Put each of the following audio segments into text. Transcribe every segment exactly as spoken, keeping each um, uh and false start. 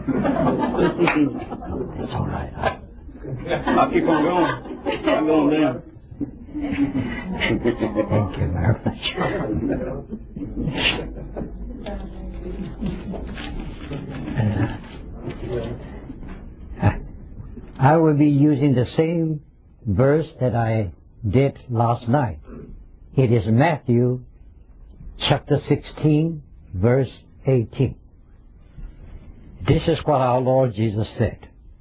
That's all right. I'll keep on going. I'm going down. Thank you very much. Uh, I will be using the same verse that I did last night. It is Matthew chapter sixteen, verse eighteen. This is what our Lord Jesus said.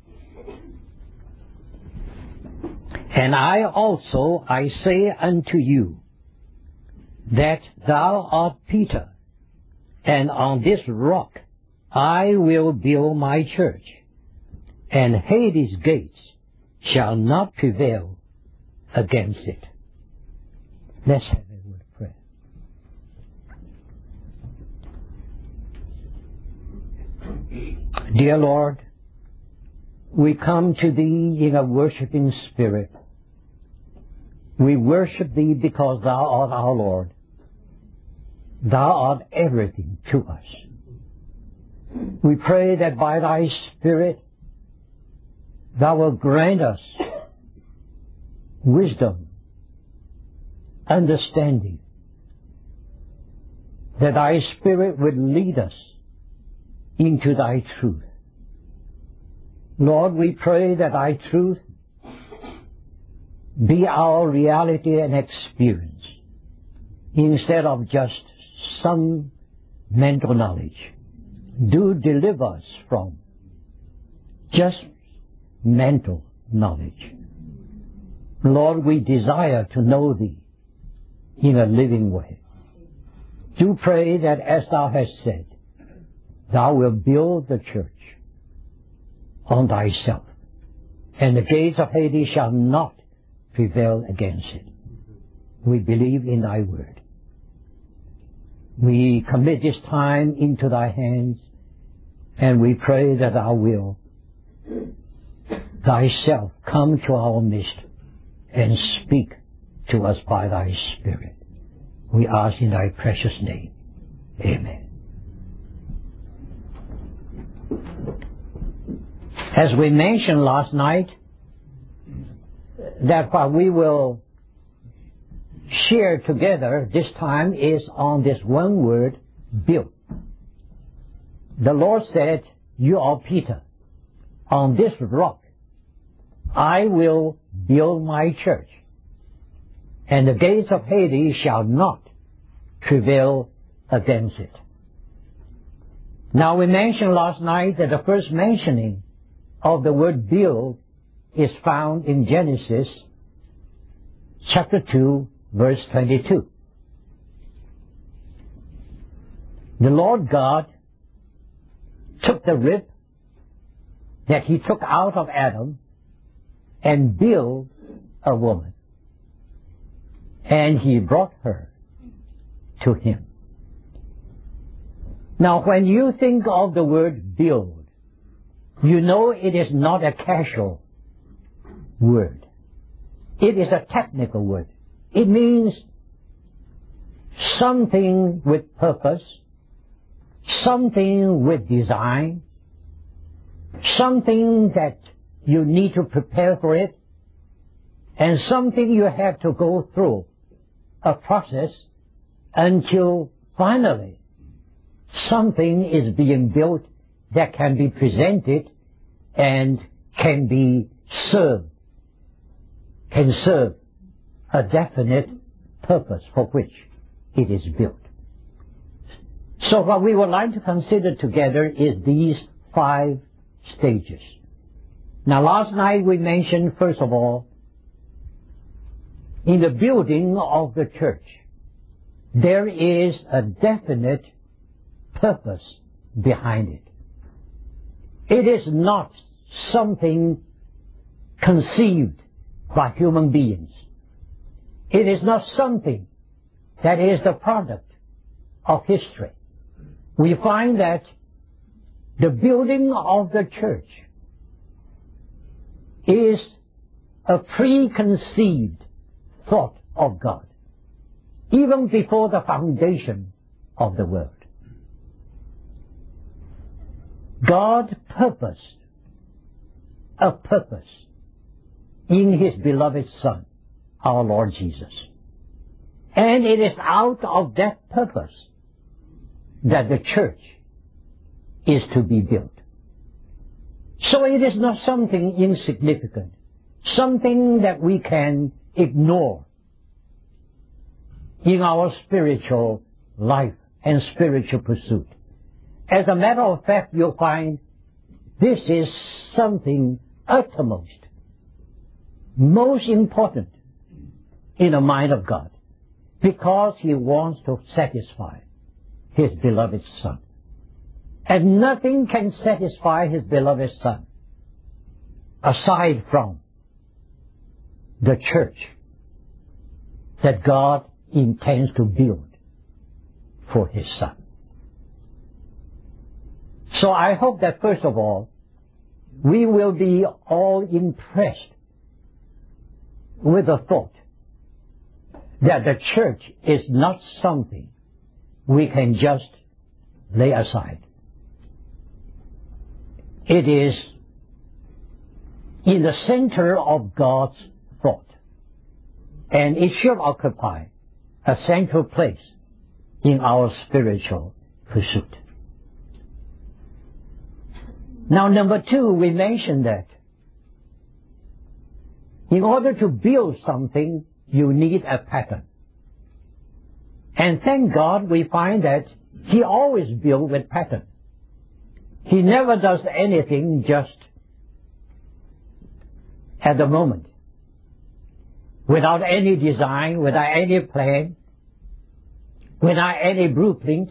And I also, I say unto you, that thou art Peter, and on this rock I will build my church, and Hades' gates shall not prevail against it. Let's have a word of prayer. Dear Lord, we come to Thee in a worshiping spirit. We worship Thee because Thou art our Lord. Thou art everything to us. We pray that by Thy Spirit Thou wilt grant us wisdom, understanding, that Thy Spirit would lead us into Thy truth. Lord, we pray that Thy truth be our reality and experience instead of just some mental knowledge. Do deliver us from just mental knowledge. Lord, we desire to know Thee in a living way. Do pray that as Thou hast said, Thou wilt build the church on Thyself, and the gates of Hades shall not prevail against it. We believe in Thy word. We commit this time into Thy hands, and we pray that Thou will Thyself come to our midst and speak to us by Thy Spirit. We ask in Thy precious name. Amen. As we mentioned last night, that what we will share together this time is on this one word, build. The Lord said, you are Peter. On this rock I will build my church, and the gates of Hades shall not prevail against it. Now, we mentioned last night that the first mentioning of the word build is found in Genesis chapter two, verse twenty-two. The Lord God took the rib that He took out of Adam and built a woman, and He brought her to Him. Now, when you think of the word build, you know it is not a casual word. It is a technical word. It means something with purpose, something with design, something that you need to prepare for it, and something you have to go through a process until finally something is being built that can be presented and can be served, can serve a definite purpose for which it is built. So what we would like to consider together is these five stages. Now, last night we mentioned, first of all, in the building of the church, there is a definite purpose behind it. It is not something conceived by human beings. It is not something that is the product of history. We find that the building of the church is a preconceived thought of God, even before the foundation of the world. God purposed a purpose in His beloved Son, our Lord Jesus. And it is out of that purpose that the church is to be built. So it is not something insignificant, something that we can ignore in our spiritual life and spiritual pursuit. As a matter of fact, you'll find this is something uttermost, most important in the mind of God, because He wants to satisfy His beloved Son. And nothing can satisfy His beloved Son aside from the church that God intends to build for His Son. So I hope that first of all, we will be all impressed with the thought that the church is not something we can just lay aside. It is in the center of God's thought, and it should occupy a central place in our spiritual pursuit. Now, number two, we mentioned that in order to build something, you need a pattern. And thank God we find that He always builds with pattern. He never does anything just at the moment, without any design, without any plan, without any blueprint.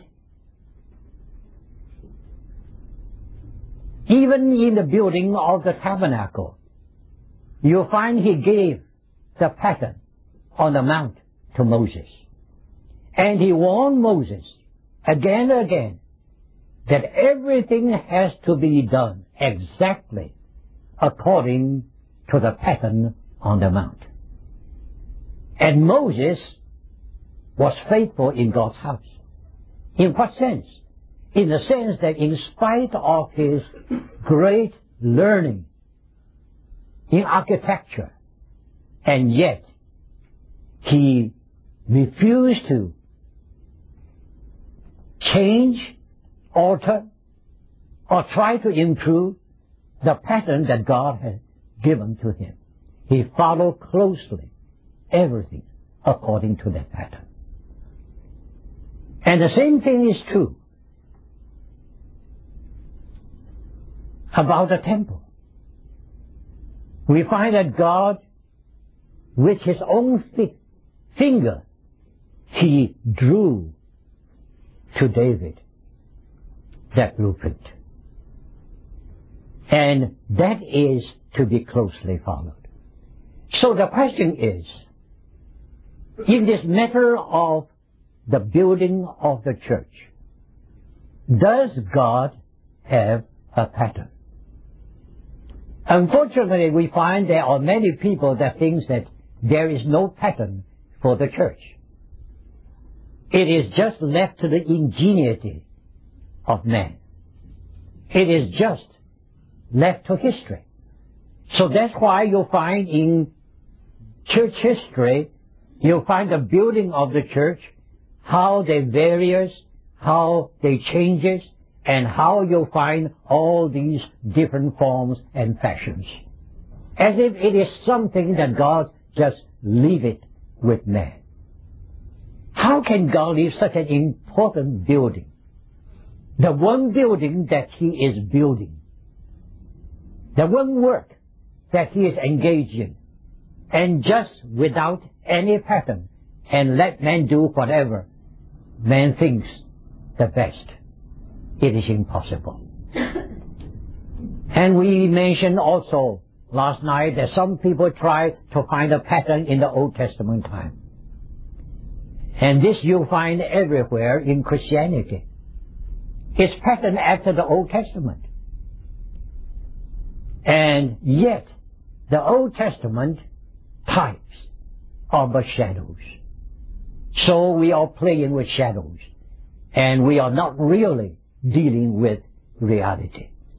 Even in the building of the tabernacle, you'll find He gave the pattern on the mount to Moses. And He warned Moses again and again that everything has to be done exactly according to the pattern on the mount. And Moses was faithful in God's house. In what sense? In the sense that in spite of his great learning in architecture, and yet he refused to change, alter, or try to improve the pattern that God had given to him. He followed closely everything according to that pattern. And the same thing is true about the temple. We find that God, with His own fi- finger, He drew to David that blueprint. And that is to be closely followed. So the question is, in this matter of the building of the church, does God have a pattern? Unfortunately, we find there are many people that think that there is no pattern for the church. It is just left to the ingenuity of man. It is just left to history. So that's why you'll find in church history, you'll find the building of the church, how they varies, how they changes, and how you'll find all these different forms and fashions. As if it is something that God just leave it with man. How can God leave such an important building? The one building that He is building. The one work that He is engaged in. And just without any pattern, and let man do whatever man thinks the best. It is impossible. And we mentioned also last night that some people try to find a pattern in the Old Testament time. And this you'll find everywhere in Christianity. It's patterned after the Old Testament. And yet, the Old Testament types are but shadows. So we are playing with shadows. And we are not really dealing with reality.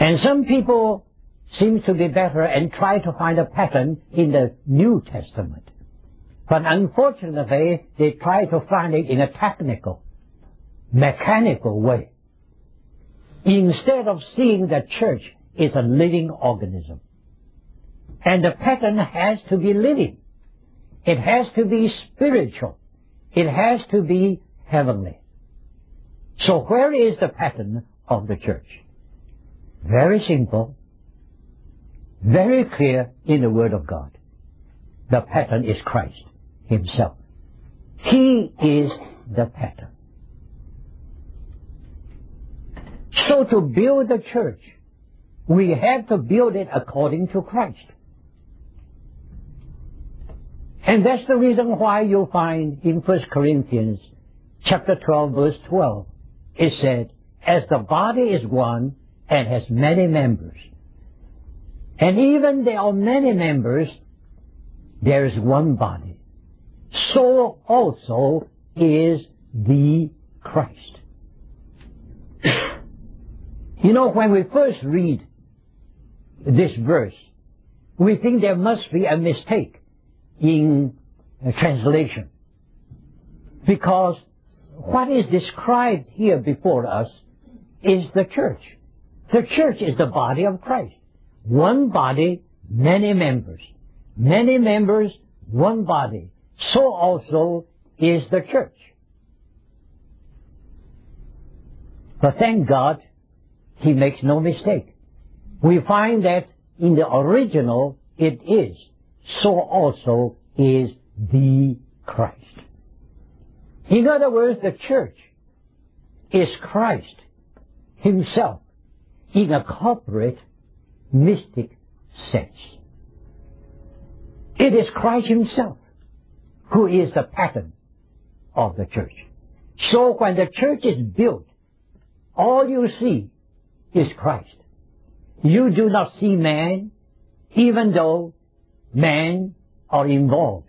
And some people seem to be better and try to find a pattern in the New Testament. But unfortunately, they try to find it in a technical, mechanical way, instead of seeing the church is a living organism. And the pattern has to be living. It has to be spiritual. It has to be heavenly. So where is the pattern of the church? Very simple, very clear in the Word of God. The pattern is Christ Himself. He is the pattern. So to build the church, we have to build it according to Christ. And that's the reason why you'll find in First Corinthians chapter twelve, verse twelve, it said, as the body is one and has many members, and even there are many members, there is one body. So also is the Christ. You know, when we first read this verse, we think there must be a mistake in uh, translation. Because what is described here before us is the church. The church is the body of Christ. One body, many members. Many members, one body. So also is the church. But thank God, He makes no mistake. We find that in the original it is, so also is the Christ. In other words, the church is Christ Himself in a corporate, mystic sense. It is Christ Himself who is the pattern of the church. So when the church is built, all you see is Christ. You do not see man, even though men are involved.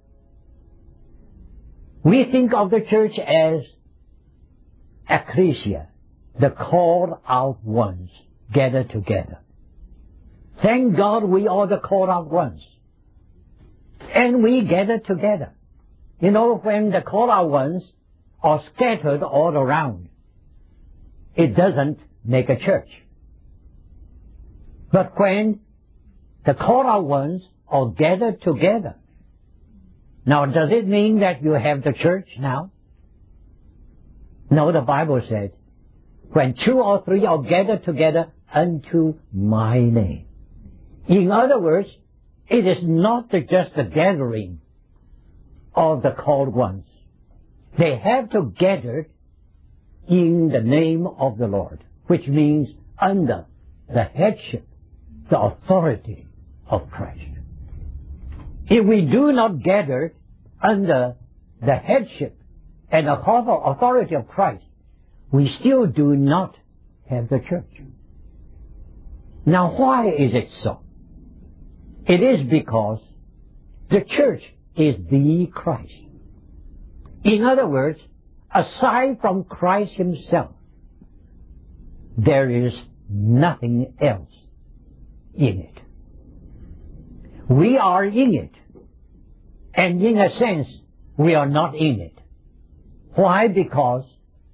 We think of the church as ecclesia, the called out ones gathered together. Thank God we are the called out ones. And we gather together. You know, when the called out ones are scattered all around, it doesn't make a church. But when the called out ones are gathered together, now does it mean that you have the church now? No, the Bible said, when two or three are gathered together unto my name. In other words, it is not just the gathering of the called ones. They have to gather in the name of the Lord, which means under the headship, the authority of Christ. If we do not gather under the headship and the authority of Christ, we still do not have the church. Now, why is it so? It is because the church is the Christ. In other words, aside from Christ Himself, there is nothing else in it. We are in it. And in a sense, we are not in it. Why? Because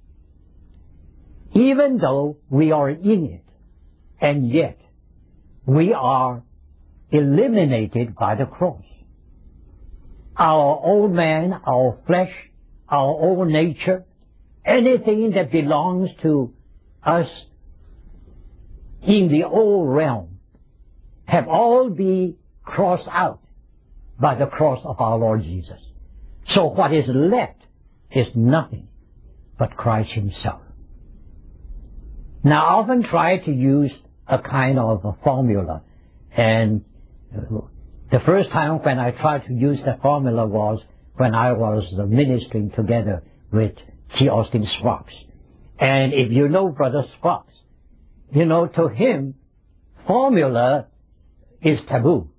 even though we are in it, and yet we are eliminated by the cross. Our old man, our flesh, our old nature, anything that belongs to us in the old realm have all been crossed out by the cross of our Lord Jesus. So what is left is nothing but Christ Himself. Now, I often try to use a kind of a formula, and the first time when I tried to use that formula was when I was ministering together with T. Austin Sparks. And if you know Brother Sparks, you know, to him, formula is taboo.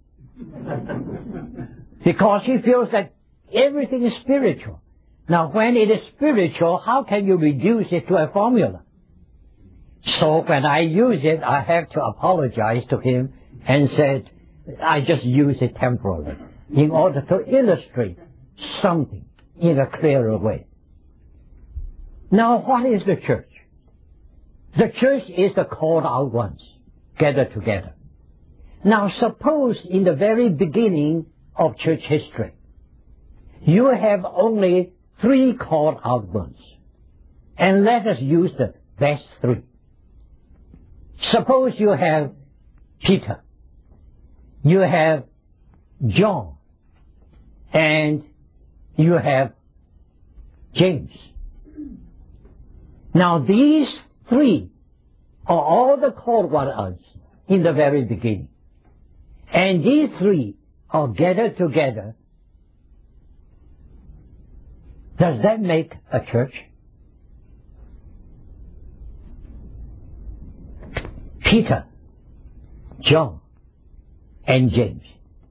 Because he feels that everything is spiritual. Now, when it is spiritual, how can you reduce it to a formula? So when I use it, I have to apologize to him and said, I just use it temporarily in order to illustrate something in a clearer way. Now, what is the church? The church is the called out ones, gathered together. Now, suppose in the very beginning of church history, you have only three called out ones. And let us use the best three. Suppose you have Peter, you have John, and you have James. Now these three are all the called ones in the very beginning. And these three are gathered together. Does that make a church? Peter, John, and James.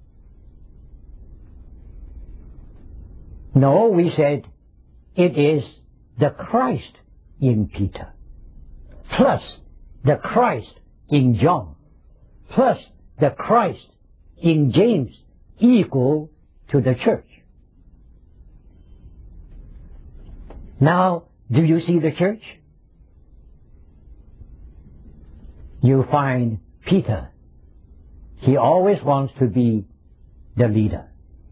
No, we said it is the Christ in Peter, plus the Christ in John, plus the Christ in James, equal to the church. Now, do you see the church? You find Peter, he always wants to be the leader.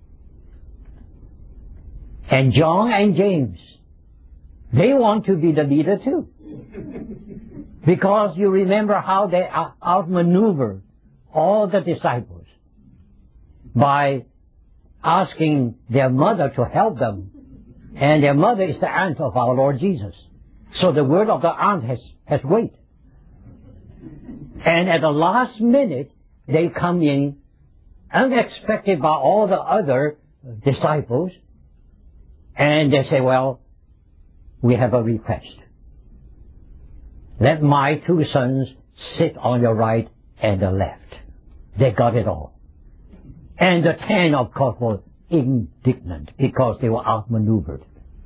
And John and James, they want to be the leader too. Because you remember how they outmaneuvered all the disciples by asking their mother to help them. And their mother is the aunt of our Lord Jesus. So the word of the aunt has, has weight. And at the last minute, they come in unexpected by all the other disciples. And they say, well, we have a request. Let my two sons sit on your right and the left. They got it all. And the ten, of course, were indignant because they were outmaneuvered.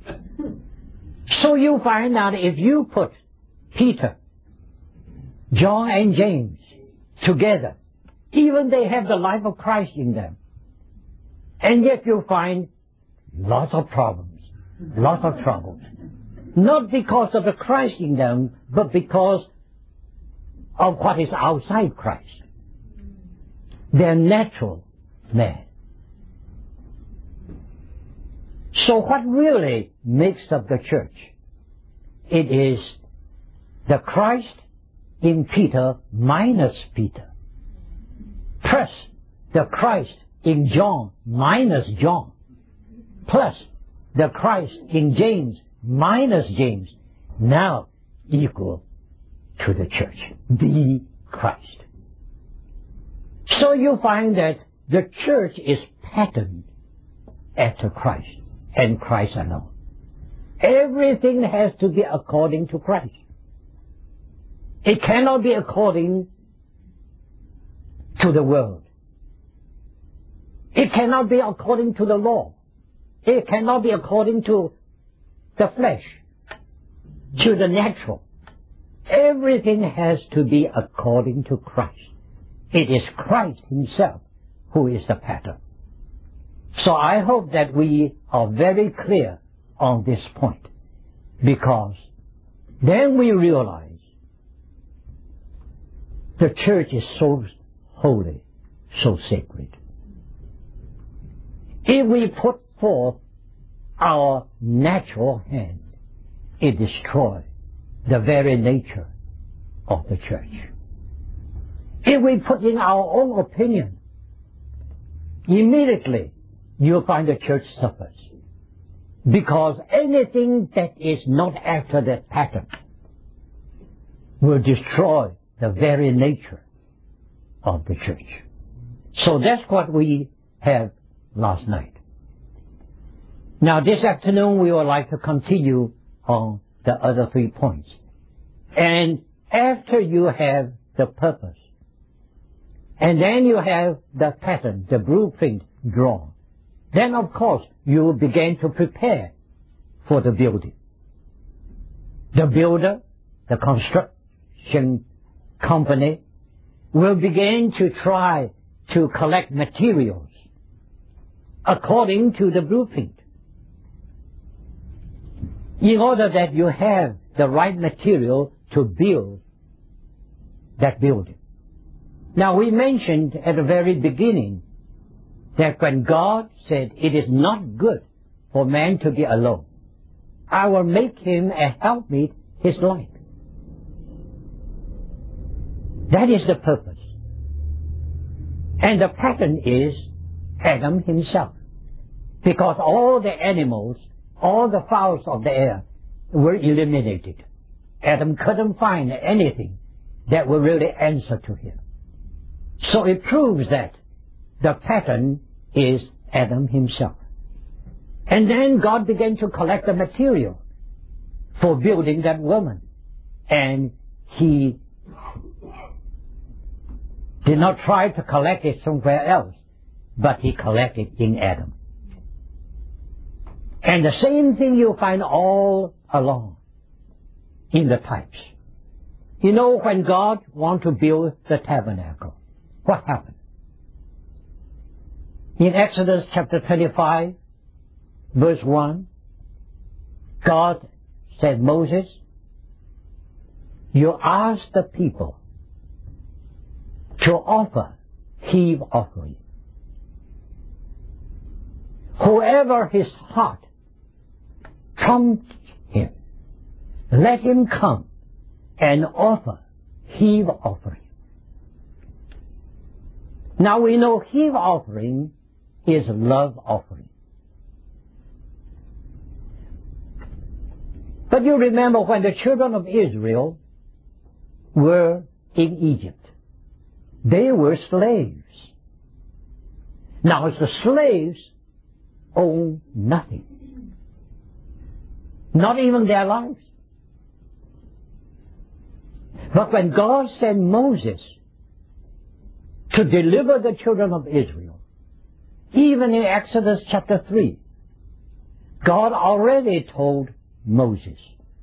So you find out if you put Peter, John, and James together, even they have the life of Christ in them, and yet you find lots of problems, lots of troubles. Not because of the Christ in them, but because of what is outside Christ. They're natural man. So what really makes up the church? It is the Christ in Peter minus Peter, plus the Christ in John minus John, plus the Christ in James minus James, now equal to the church, the Christ. So you find that the church is patterned after Christ and Christ alone. Everything has to be according to Christ. It cannot be according to the world. It cannot be according to the law. It cannot be according to the flesh, to the natural. Everything has to be according to Christ. It is Christ himself who is the pattern. So I hope that we are very clear on this point, because then we realize the church is so holy, so sacred. If we put forth our natural hand, it destroys the very nature of the church. If we put in our own opinion, immediately you'll find the church suffers. Because anything that is not after that pattern will destroy the very nature of the church. So that's what we have last night. Now this afternoon we would like to continue on the other three points. And after you have the purpose, and then you have the pattern, the blueprint drawn, then of course you begin to prepare for the building. The builder, the construction construction company will begin to try to collect materials according to the blueprint, in order that you have the right material to build that building. Now, we mentioned at the very beginning that when God said it is not good for man to be alone, I will make him a helpmeet his like. That is the purpose. And the pattern is Adam himself. Because all the animals, all the fowls of the air were eliminated. Adam couldn't find anything that would really answer to him. So it proves that the pattern is Adam himself. And then God began to collect the material for building that woman. And he did not try to collect it somewhere else, but he collected in Adam. And the same thing you'll find all along in the types. You know, when God wanted to build the tabernacle, what happened? In Exodus chapter twenty-five, verse one, God said, Moses, you ask the people to offer heave offering. Whoever his heart prompts him, let him come and offer heave offering. Now we know heave offering is love offering. But you remember when the children of Israel were in Egypt, they were slaves. Now the slaves own nothing. Not even their lives. But when God sent Moses to deliver the children of Israel, even in Exodus chapter three, God already told Moses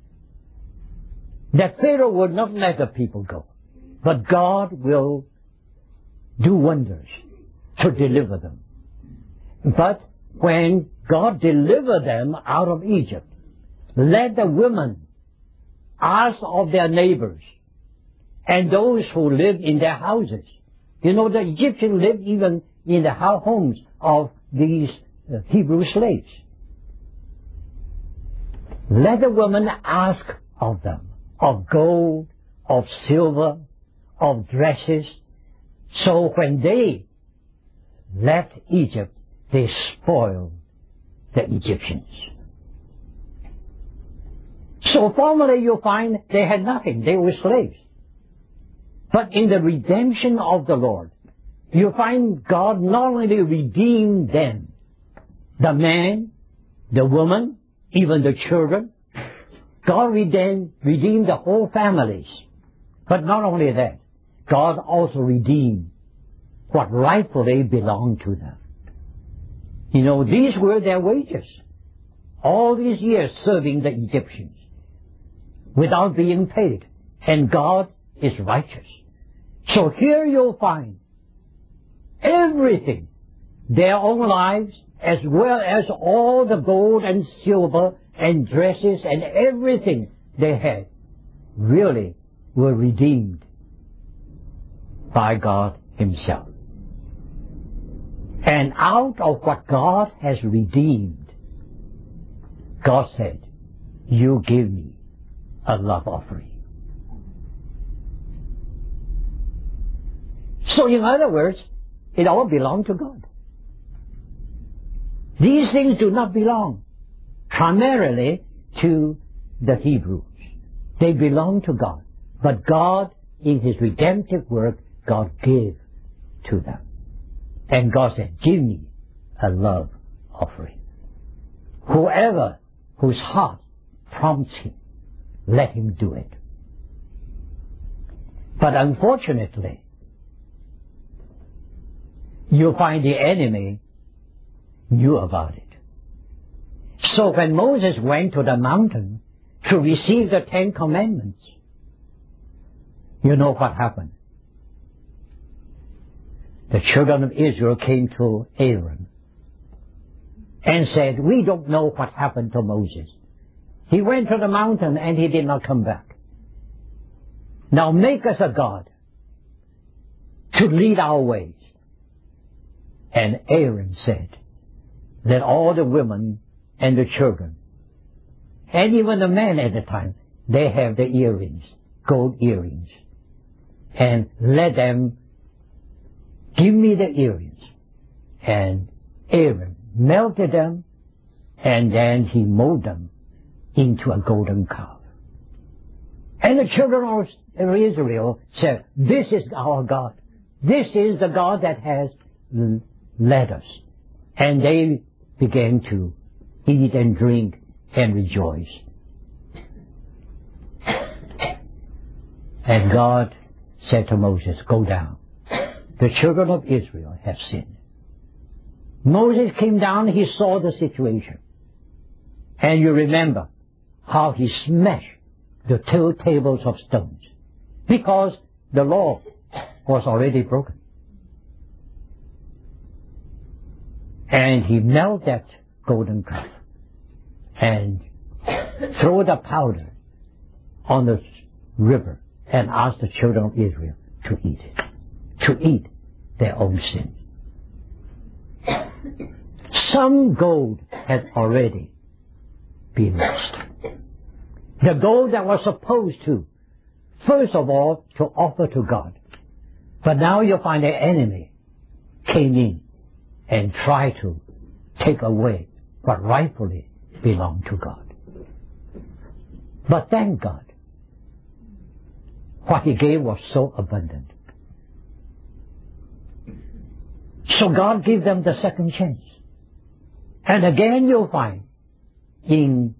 that Pharaoh would not let the people go, but God will do wonders to deliver them. But when God delivered them out of Egypt, let the women ask of their neighbors and those who lived in their houses. You know, the Egyptians lived even in the homes of these uh, Hebrew slaves. Let the women ask of them of gold, of silver, of dresses. So when they left Egypt, they spoiled the Egyptians. So formerly you find they had nothing. They were slaves. But in the redemption of the Lord, you find God not only redeemed them, the man, the woman, even the children. God redeemed, redeemed the whole families. But not only that, God also redeemed what rightfully belonged to them. You know, these were their wages. All these years serving the Egyptians without being paid. And God is righteous. So here you'll find everything, their own lives, as well as all the gold and silver and dresses and everything they had, really were redeemed by God Himself. And out of what God has redeemed, God said, you give me a love offering. So in other words, it all belonged to God. These things do not belong primarily to the Hebrews. They belong to God. But God, in His redemptive work, God gave to them. And God said, give me a love offering. Whoever whose heart prompts him, let him do it. But unfortunately, you find the enemy knew about it. So when Moses went to the mountain to receive the Ten Commandments, You know what happened? The children of Israel came to Aaron and said, we don't know what happened to Moses. He went to the mountain and he did not come back. Now make us a god to lead our ways. And Aaron said, let all the women and the children, and even the men at the time, they have the earrings, gold earrings, and let them give me the earrings. And Aaron melted them, and then he molded them into a golden calf. And the children of Israel said, this is our God. This is the God that has led us. And they began to eat and drink and rejoice. And God said to Moses, go down. The children of Israel have sinned. Moses came down, he saw the situation. And you remember how he smashed the two tables of stones because the law was already broken. And he melted that golden calf and threw the powder on the river and asked the children of Israel to eat it, to eat their own sin. Some gold had already been lost. The gold that was supposed to, first of all, to offer to God. But now you find the enemy came in and tried to take away what rightfully belonged to God. But thank God, what He gave was so abundant. So God gave them the second chance. And again you'll find in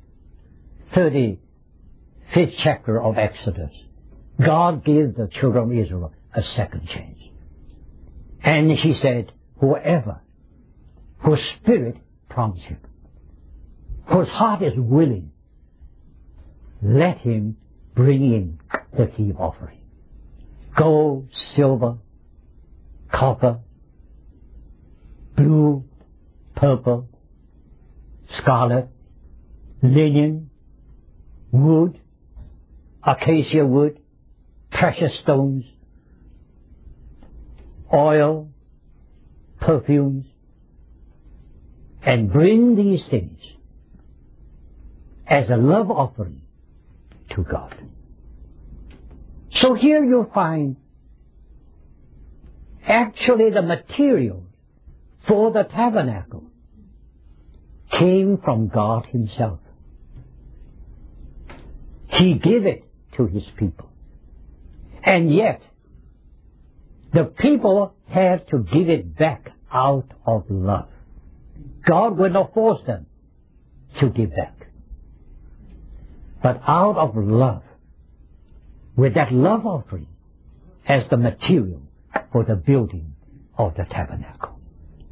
thirty-fifth chapter of Exodus, God gave the children of Israel a second chance. And He said, whoever, whose spirit prompts him, whose heart is willing, let him bring in the heave offering. Gold, silver, copper, blue, purple, scarlet, linen, wood, acacia wood, precious stones, oil, perfumes, and bring these things as a love offering to God. So here you'll find actually the material for the tabernacle came from God Himself. He gave it to His people. And yet, the people have to give it back out of love. God will not force them to give back. But out of love, with that love offering as the material for the building of the tabernacle.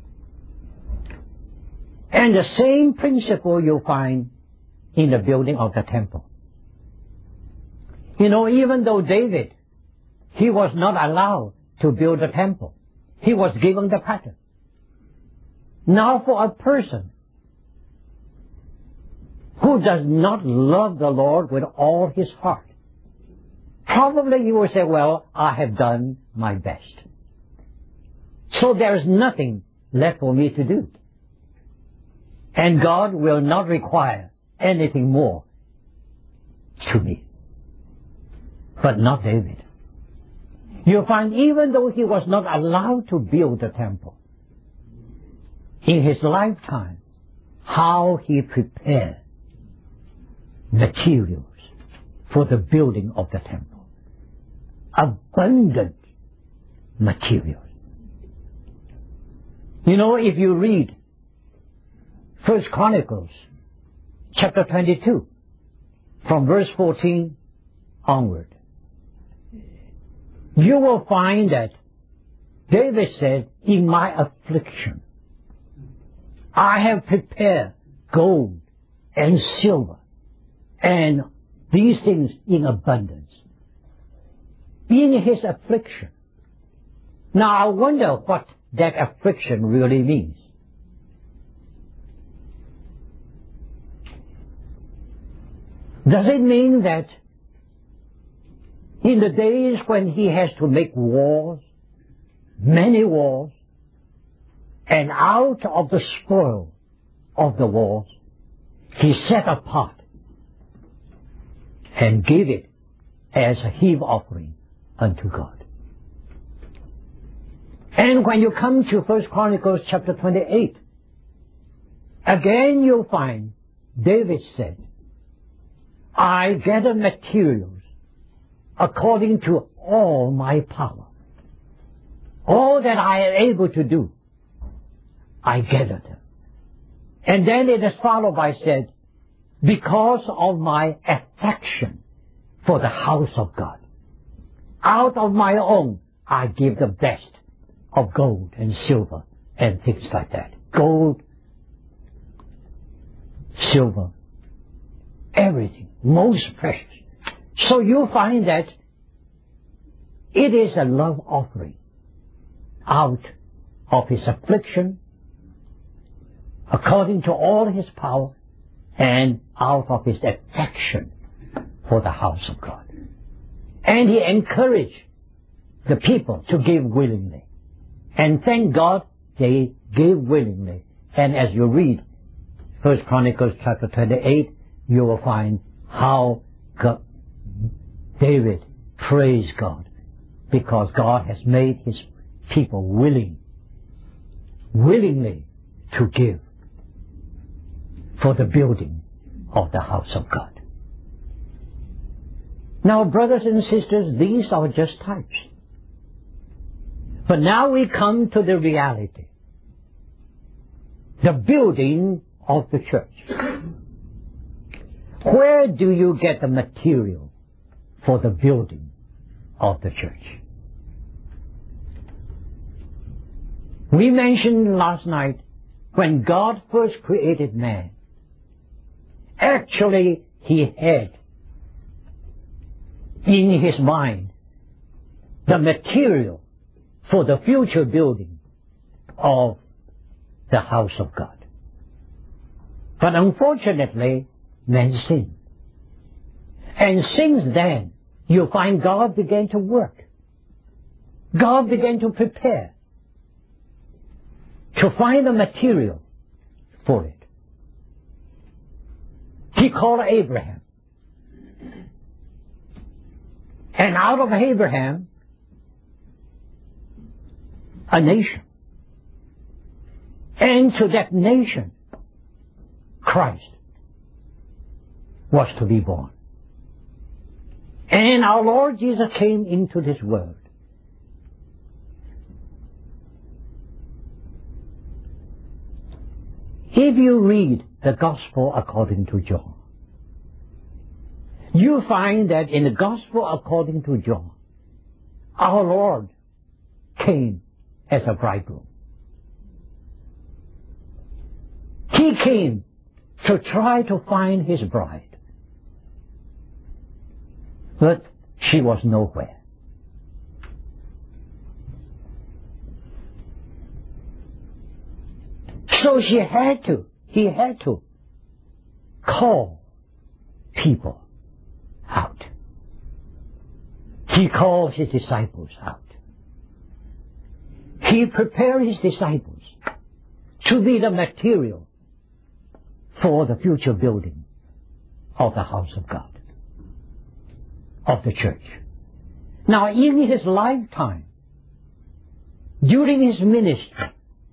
And the same principle you'll find in the building of the temple. You know, even though David, he was not allowed to build a temple. He was given the pattern. Now for a person who does not love the Lord with all his heart, probably he will say, well, I have done my best. So there is nothing left for me to do. And God will not require anything more to me. But not David. You'll find even though he was not allowed to build the temple, in his lifetime, how he prepared materials for the building of the temple. Abundant materials. You know, if you read First Chronicles chapter twenty-two, from verse fourteen onward, you will find that David said, in my affliction, I have prepared gold and silver and these things in abundance. in his affliction. Now I wonder what that affliction really means. Does it mean that in the days when he has to make wars, many wars, and out of the spoil of the wars, he set apart and gave it as a heave offering unto God? And when you come to First Chronicles chapter twenty-eight, again you'll find David said, I gather materials according to all my power. All that I am able to do, I gather them. And then it is followed by said, because of my affection for the house of God, out of my own, I give the best of gold and silver and things like that. Gold, silver, everything, most precious. So you find that it is a love offering out of his affliction, according to all his power, and out of his affection for the house of God. And he encouraged the people to give willingly. And thank God they gave willingly. And as you read First Chronicles chapter twenty-eight, you will find how God, David praised God, because God has made his people willing, willingly to give for the building of the house of God. Now, brothers and sisters, these are just types. But now we come to the reality. The building of the church. Where do you get the material for the building of the church? We mentioned last night when God first created man, actually he had in his mind the material for the future building of the house of God. But unfortunately, man sinned. And since then, you find God began to work. God began to prepare to find the material for it. He called Abraham. And out of Abraham, a nation. And to that nation, Christ was to be born. And our Lord Jesus came into this world. If you read the Gospel according to John, you find that in the Gospel according to John, our Lord came as a bridegroom. He came to try to find his bride. But she was nowhere. So she had to, he had to call people out. He called his disciples out. He prepared his disciples to be the material for the future building of the house of God, of the church. Now, in his lifetime, during his ministry,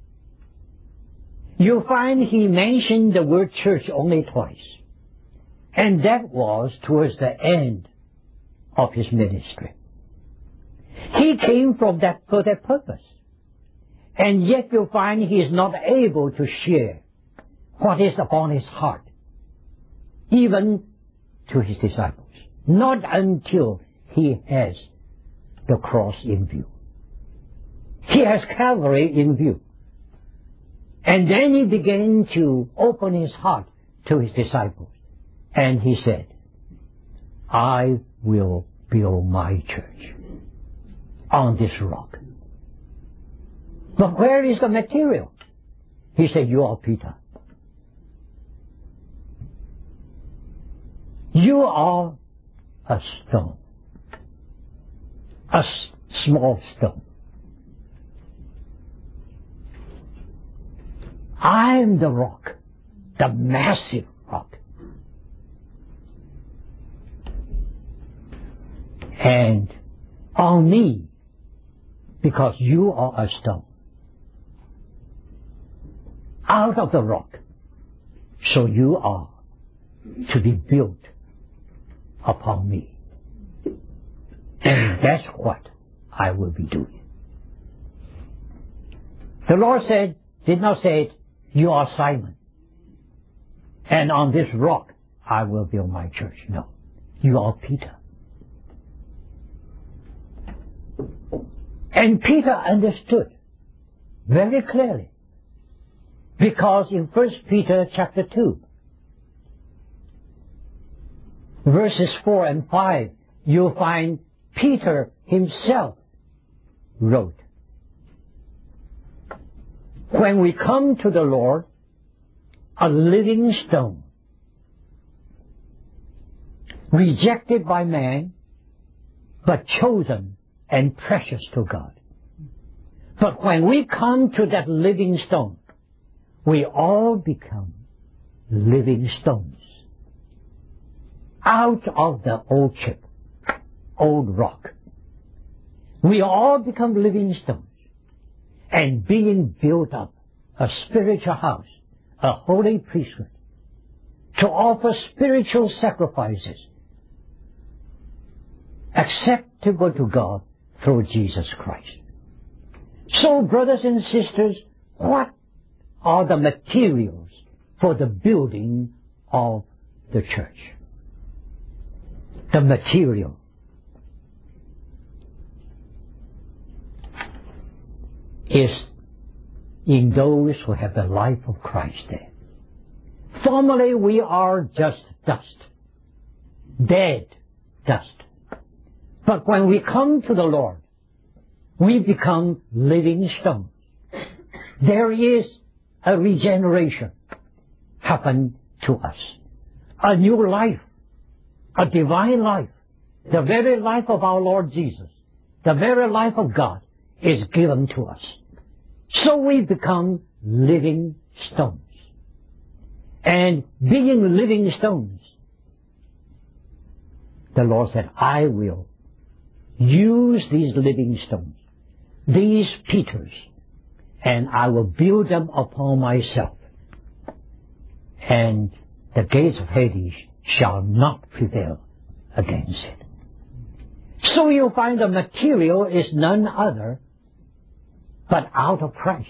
you find he mentioned the word church only twice. And that was towards the end of his ministry. He came from that for that purpose. And yet you find he is not able to share what is upon his heart, even to his disciples. Not until he has the cross in view. He has Calvary in view. And then he began to open his heart to his disciples. And he said, I will build my church. on this rock. But where is the material? He said, you are Peter. You are a stone. A s- small stone. I am the rock, the massive rock. And on me, because you are a stone, out of the rock, so you are to be built upon me. And that's what I will be doing. The Lord said, did not say, you are Simon, and on this rock I will build my church. No, you are Peter. And Peter understood very clearly, because in First Peter chapter two, verses four and five, you'll find Peter himself wrote, when we come to the Lord, a living stone, rejected by man, but chosen and precious to God. But when we come to that living stone, we all become living stones. Out of the old chip, old rock. We all become living stones. And being built up, a spiritual house, a holy priesthood, to offer spiritual sacrifices acceptable to God through Jesus Christ. So, brothers and sisters, what are the materials for the building of the church? The material is in those who have the life of Christ there. Formerly we are just dust, dead dust. But when we come to the Lord, we become living stones. There is a regeneration happen to us. A new life, a divine life, the very life of our Lord Jesus, the very life of God is given to us. So we become living stones. And being living stones, the Lord said, I will use these living stones, these Peters, and I will build them upon myself. And the gates of Hades shall not prevail against it. So you'll find the material is none other but out of Christ.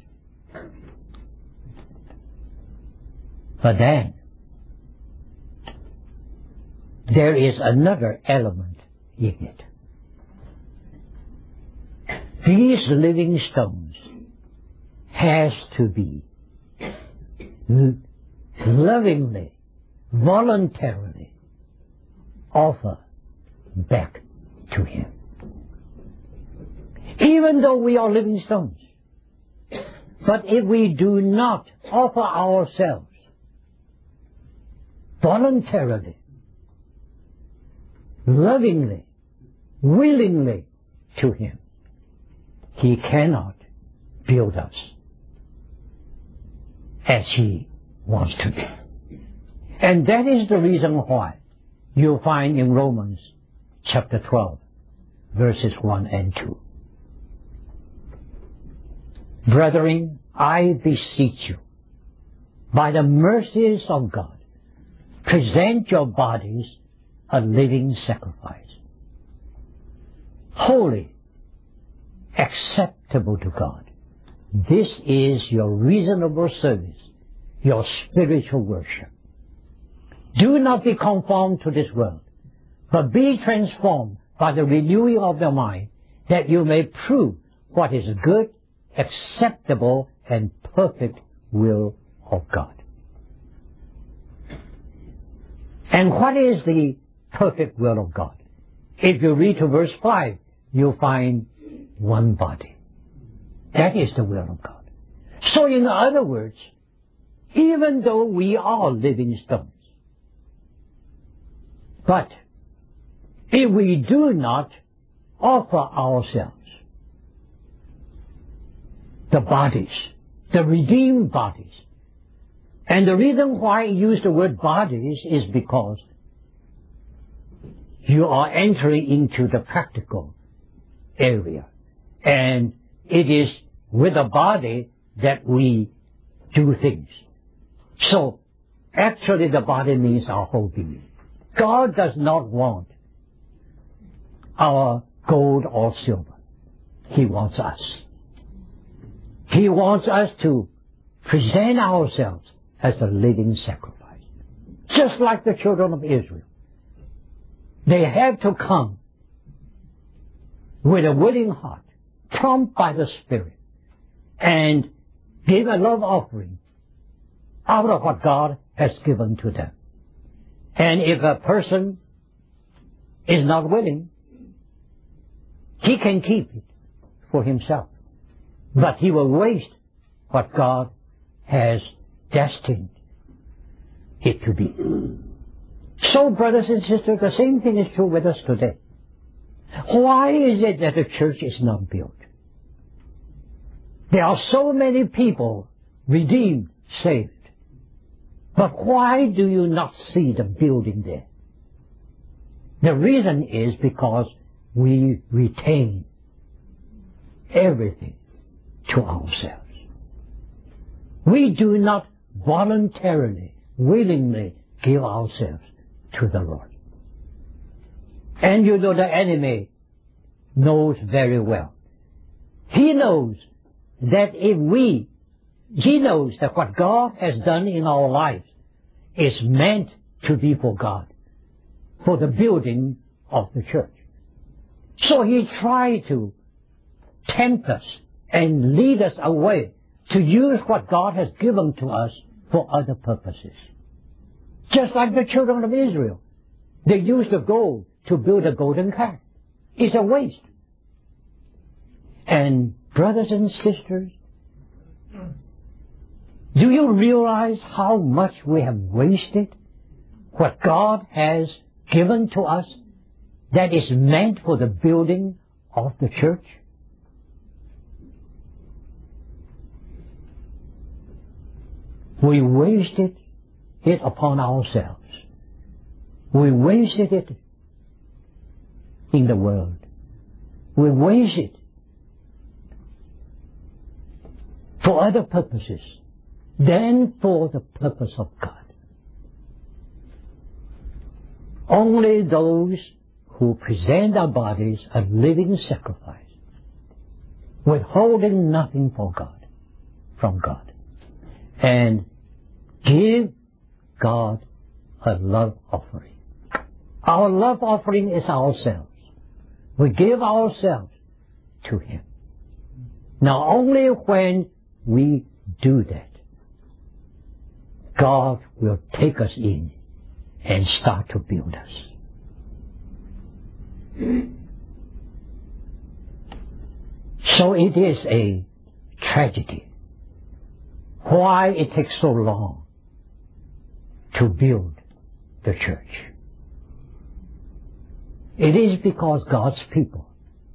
But then, there is another element in it. These living stones has to be lovingly, voluntarily offered back to Him. Even though we are living stones. But if we do not offer ourselves voluntarily, lovingly, willingly to Him, He cannot build us as He wants to do. And that is the reason why you'll find in Romans chapter twelve, verses one and two. Brethren, I beseech you, by the mercies of God, present your bodies a living sacrifice, holy, acceptable to God. This is your reasonable service, your spiritual worship. Do not be conformed to this world, but be transformed by the renewing of your mind, that you may prove what is good, acceptable, and perfect will of God. And what is the perfect will of God? If you read to verse five, you'll find one body. That is the will of God. So in other words, even though we are living stones, but if we do not offer ourselves, the bodies, the redeemed bodies, and the reason why I use the word bodies is because you are entering into the practical area. And it is with a body that we do things. So, actually the body means our whole being. God does not want our gold or silver. He wants us. He wants us to present ourselves as a living sacrifice. Just like the children of Israel. They had to come with a willing heart, prompted by the Spirit, and give a love offering out of what God has given to them. And if a person is not willing, he can keep it for himself. But he will waste what God has destined it to be. So, brothers and sisters, the same thing is true with us today. Why is it that the church is not built? There are so many people redeemed, saved. But why do you not see the building there? The reason is because we retain everything to ourselves. We do not voluntarily, willingly give ourselves to the Lord. And you know the enemy knows very well. He knows that if we, he knows that what God has done in our lives is meant to be for God, for the building of the church. So he tried to tempt us and lead us away to use what God has given to us for other purposes. Just like the children of Israel. They used the gold to build a golden calf. It's a waste. And brothers and sisters, do you realize how much we have wasted what God has given to us that is meant for the building of the church? We wasted it upon ourselves. We wasted it in the world. We wasted it for other purposes than for the purpose of God. Only those who present their bodies a living sacrifice, withholding nothing for God, from God, and give God a love offering. Our love offering is ourselves. We give ourselves to Him. Now only when we do that, God will take us in and start to build us. So it is a tragedy why it takes so long to build the church. It is because God's people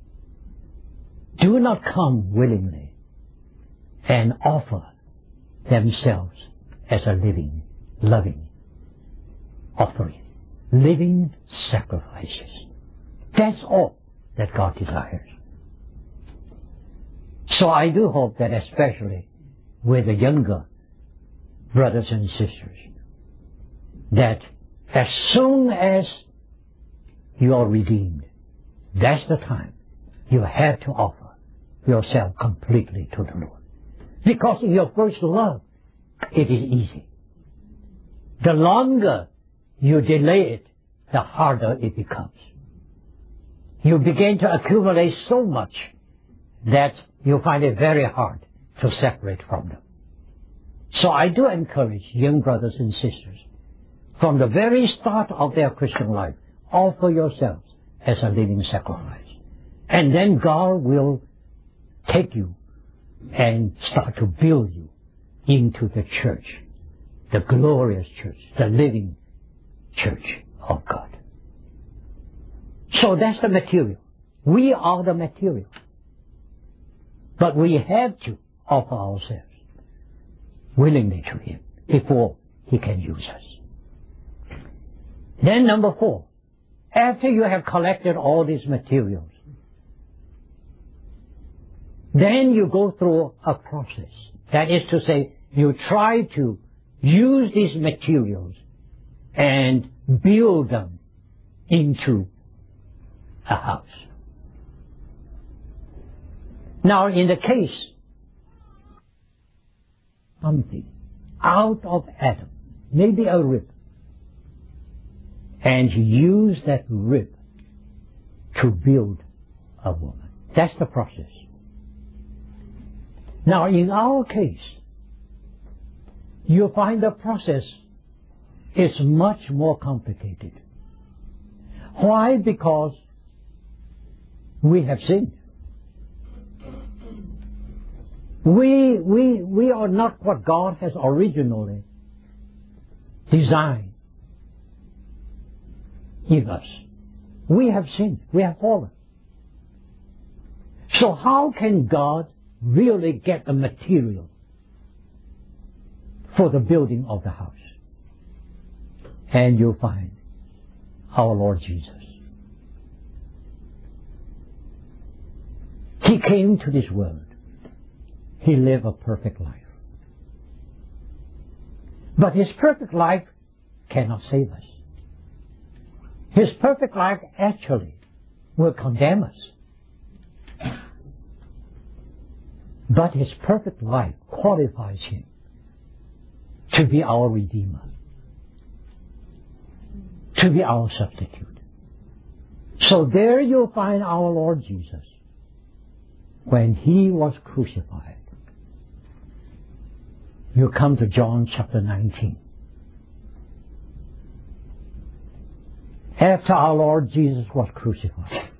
do not come willingly and offer themselves as a living, loving offering, living sacrifices. That's all that God desires. So I do hope that especially with the younger brothers and sisters, that as soon as you are redeemed, that's the time you have to offer yourself completely to the Lord. Because in your first love, it is easy. The longer you delay it, the harder it becomes. You begin to accumulate so much that you find it very hard to separate from them. So I do encourage young brothers and sisters, from the very start of their Christian life, offer yourselves as a living sacrifice. And then God will take you and start to build you into the church, the glorious church, the living church of God. So that's the material. We are the material. But we have to offer ourselves willingly to Him before He can use us. Then number four, after you have collected all these materials, then you go through a process. That is to say, you try to use these materials and build them into a house. Now, in the case, something out of Adam, maybe a rib, and you use that rib to build a woman. That's the process. Now, in our case, you find the process is much more complicated. Why? Because we have sinned. We, we, we are not what God has originally designed in us. We have sinned. We have fallen. So how can God really get the material for the building of the house? And you'll find our Lord Jesus. He came to this world. He lived a perfect life. But His perfect life cannot save us. His perfect life actually will condemn us. But His perfect life qualifies Him to be our Redeemer, to be our substitute. So there you'll find our Lord Jesus when He was crucified. You come to John chapter nineteen. After our Lord Jesus was crucified,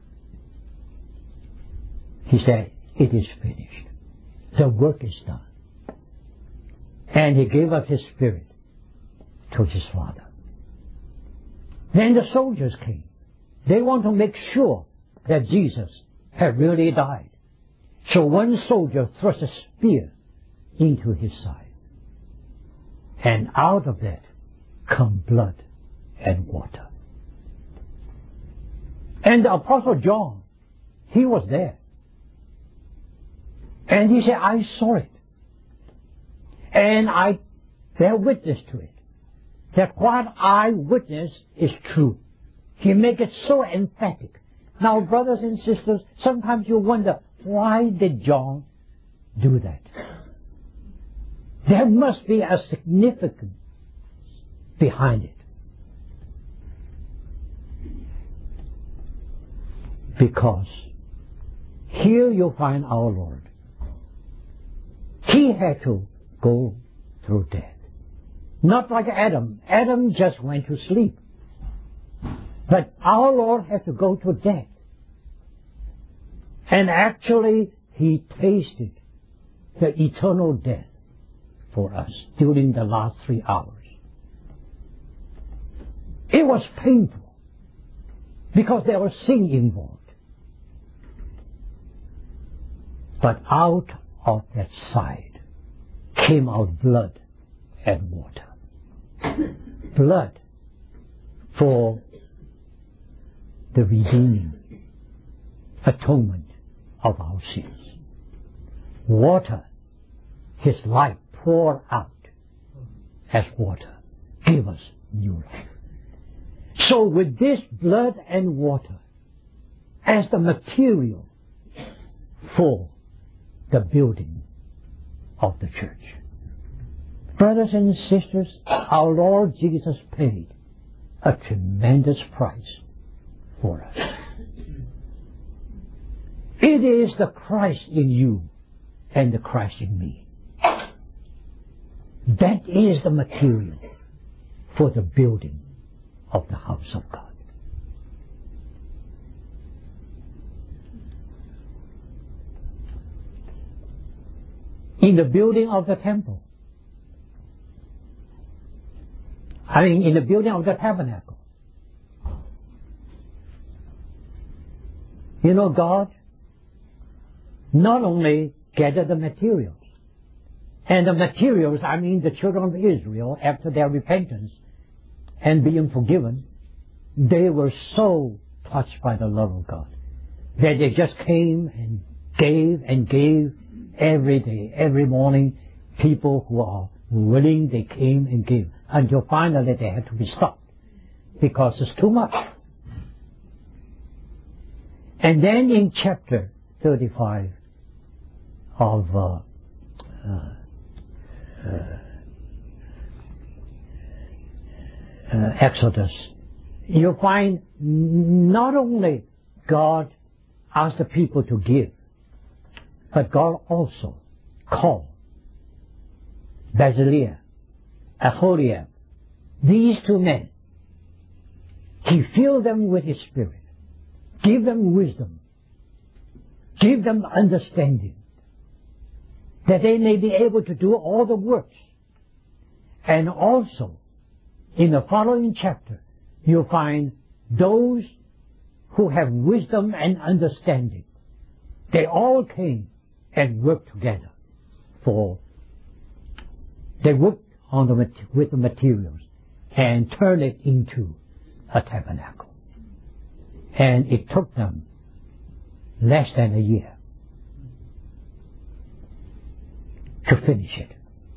He said, "It is finished. The work is done." And He gave up His Spirit to His Father. Then the soldiers came. They want to make sure that Jesus had really died. So one soldier thrust a spear into His side. And out of that come blood and water. And the Apostle John, he was there. And he said, "I saw it. And I bear witness to it. That what I witness is true." He makes it so emphatic. Now, brothers and sisters, sometimes you wonder, why did John do that? There must be a significance behind it. Because here you'll find our Lord. He had to go through death. Not like Adam. Adam just went to sleep. But our Lord had to go to death. And actually, He tasted the eternal death for us during the last three hours. It was painful because there was sin involved. But out of that side came out blood and water. Blood for the redeeming atonement of our sins. Water, His life poured out as water, give us new life. So with this blood and water as the material for the building of the church. Brothers and sisters, our Lord Jesus paid a tremendous price for us. It is the Christ in you and the Christ in me. That is the material for the building of the house of God. in the building of the temple. I mean, in the building of the tabernacle. You know, God not only gathered the materials, and the materials, I mean the children of Israel, after their repentance and being forgiven, they were so touched by the love of God that they just came and gave and gave every day, every morning. People who are willing, they came and gave until finally they had to be stopped because it's too much. And then in chapter thirty-five of uh, uh, uh, uh, Exodus, you find not only God asked the people to give, but God also called Bezalel, Aholiab, these two men. He filled them with His Spirit, give them wisdom, give them understanding, that they may be able to do all the works. And also, in the following chapter, you'll find those who have wisdom and understanding. They all came and worked together for, they worked on the, with the materials and turned it into a tabernacle. And it took them less than a year to finish it.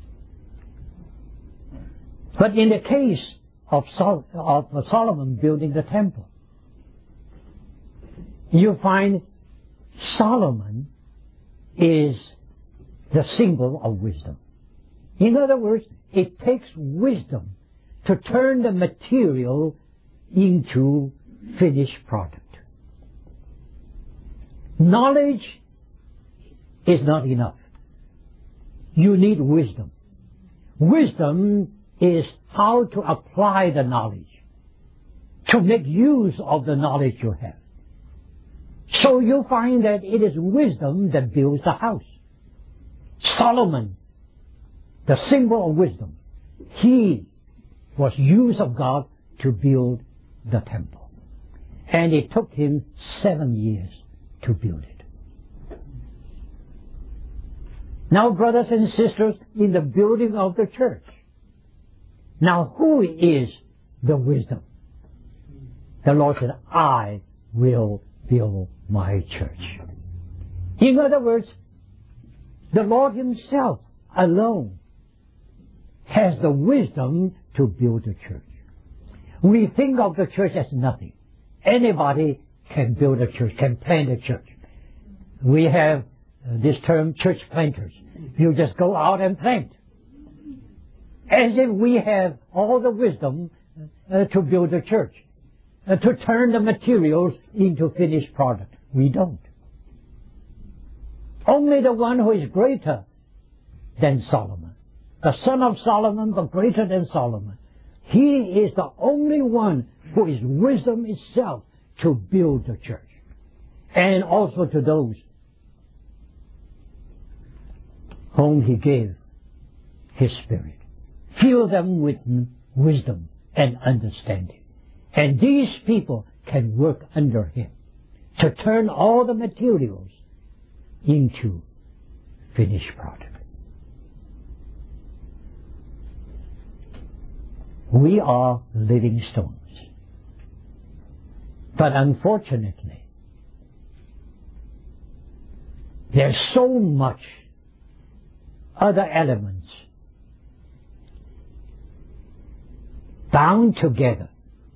But in the case of, Sol- of Solomon building the temple, you find Solomon is the symbol of wisdom. In other words, it takes wisdom to turn the material into finished product. Knowledge is not enough. You need wisdom. Wisdom is how to apply the knowledge, to make use of the knowledge you have. So you find that it is wisdom that builds the house. Solomon, the symbol of wisdom, he was used of God to build the temple. And it took him seven years to build it. Now, brothers and sisters, in the building of the church, now who is the wisdom? The Lord said, I will build my church. In other words, the Lord Himself alone has the wisdom to build a church. We think of the church as nothing. Anybody can build a church, can plant a church. We have uh, this term, church planters. You just go out and plant. As if we have all the wisdom uh, to build a church, uh, to turn the materials into finished product. We don't. Only the one who is greater than Solomon, the son of Solomon, but greater than Solomon, he is the only one who is wisdom itself to build the church. And also to those whom He gave His Spirit. Fill them with wisdom and understanding. And these people can work under Him to turn all the materials into finished product. We are living stones. But unfortunately, there's so much other elements bound together.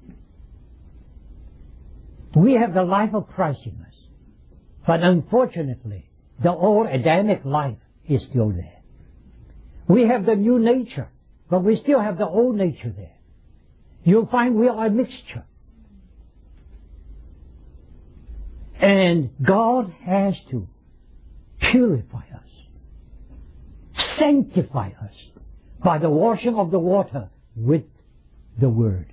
We have the life of Christ in us, but unfortunately, the old Adamic life is still there. We have the new nature, but we still have the old nature there. You'll find we are a mixture. And God has to purify us, sanctify us by the washing of the water with the Word.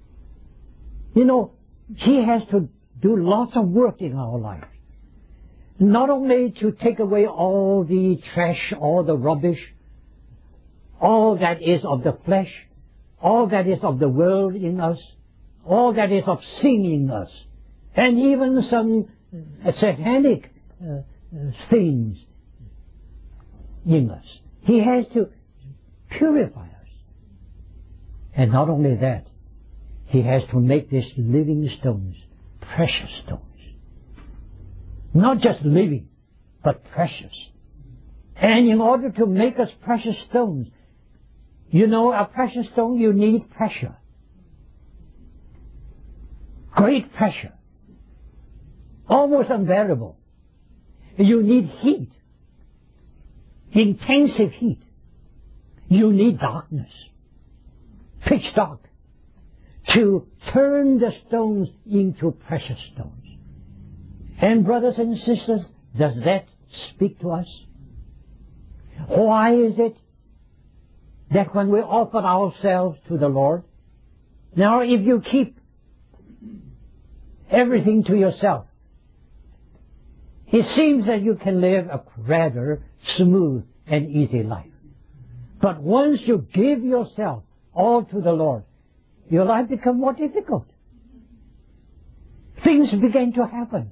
You know, He has to do lots of work in our life not only to take away all the trash, all the rubbish, all that is of the flesh, all that is of the world in us, all that is of sin in us, and even some uh, satanic uh, things in us. He has to purify us. And not only that, He has to make these living stones precious stones. Not just living, but precious. And in order to make us precious stones, you know, a precious stone, you need pressure. Great pressure. Almost unbearable. You need heat. Intensive heat. You need darkness. Pitch dark. To turn the stones into precious stones. And brothers and sisters, does that speak to us? Why is it that when we offer ourselves to the Lord, now if you keep everything to yourself, it seems that you can live a rather smooth and easy life. But once you give yourself all to the Lord, your life becomes more difficult. Things begin to happen.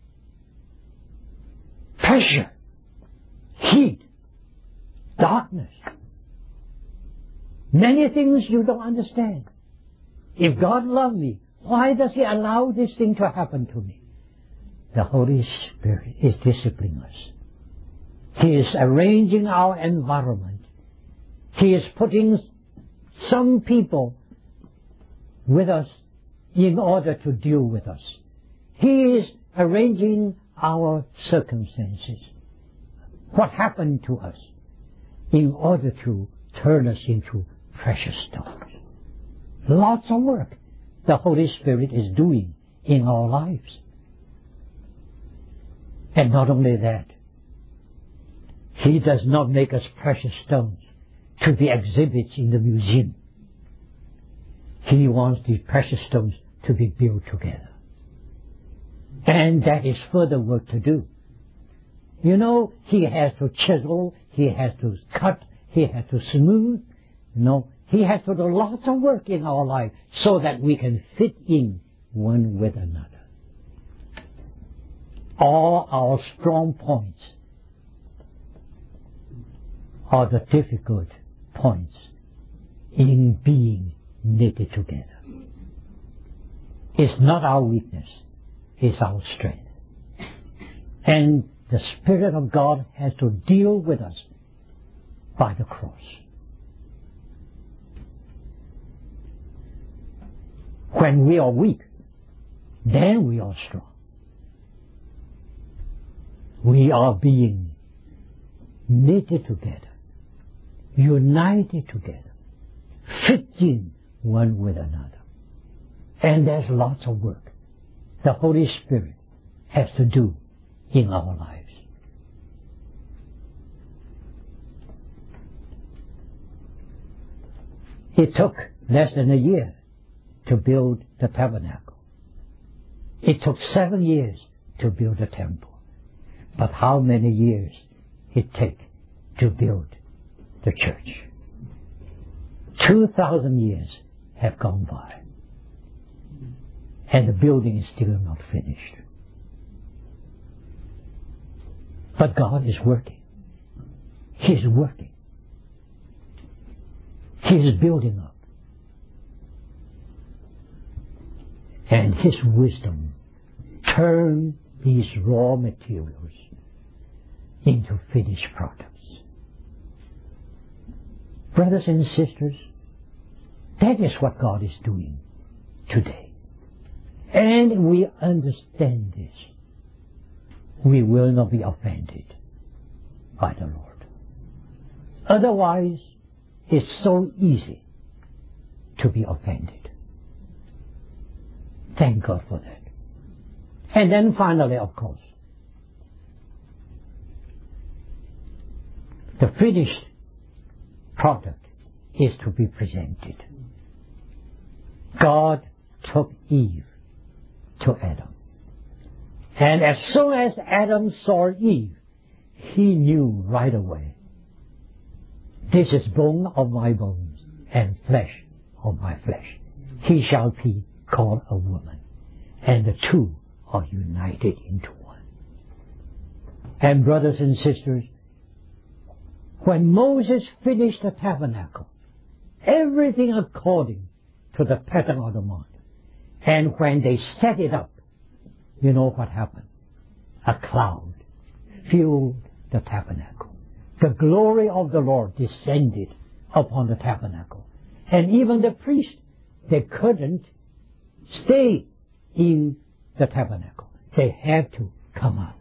Pressure, heat, darkness. Many things you don't understand. If God loved me, why does He allow this thing to happen to me? The Holy Spirit is disciplining us. He is arranging our environment. He is putting some people with us in order to deal with us. He is arranging our circumstances, what happened to us, in order to turn us into precious stones. Lots of work the Holy Spirit is doing in our lives. And not only that, He does not make us precious stones to be exhibits in the museum. He wants these precious stones to be built together. And that is further work to do. You know, He has to chisel, He has to cut, He has to smooth. You know, He has to do lots of work in our life so that we can fit in one with another. All our strong points are the difficult points in being knitted together. It's not our weakness, it's our strength. And the Spirit of God has to deal with us by the cross. When we are weak, then we are strong. We are being knitted together, united together, fit in one with another. And there's lots of work the Holy Spirit has to do in our lives. It took less than a year to build the tabernacle. It took seven years to build the temple. But how many years it take to build the church? Two thousand years have gone by. And the building is still not finished. But God is working. He is working. He is building up. And His wisdom turns these raw materials into finished products. Brothers and sisters, that is what God is doing today. And we understand this. We will not be offended by the Lord. Otherwise, it's so easy to be offended. Thank God for that. And then finally, of course, the finished product is to be presented. God took Eve to Adam And as soon as Adam saw Eve, he knew right away, this is bone of my bones and flesh of my flesh. He shall be called a woman. And the two are united into one. And brothers and sisters, when Moses finished the tabernacle, everything according to the pattern of the mount, and when they set it up, you know what happened? A cloud filled the tabernacle. The glory of the Lord descended upon the tabernacle. And even the priests, they couldn't stay in the tabernacle. They had to come out.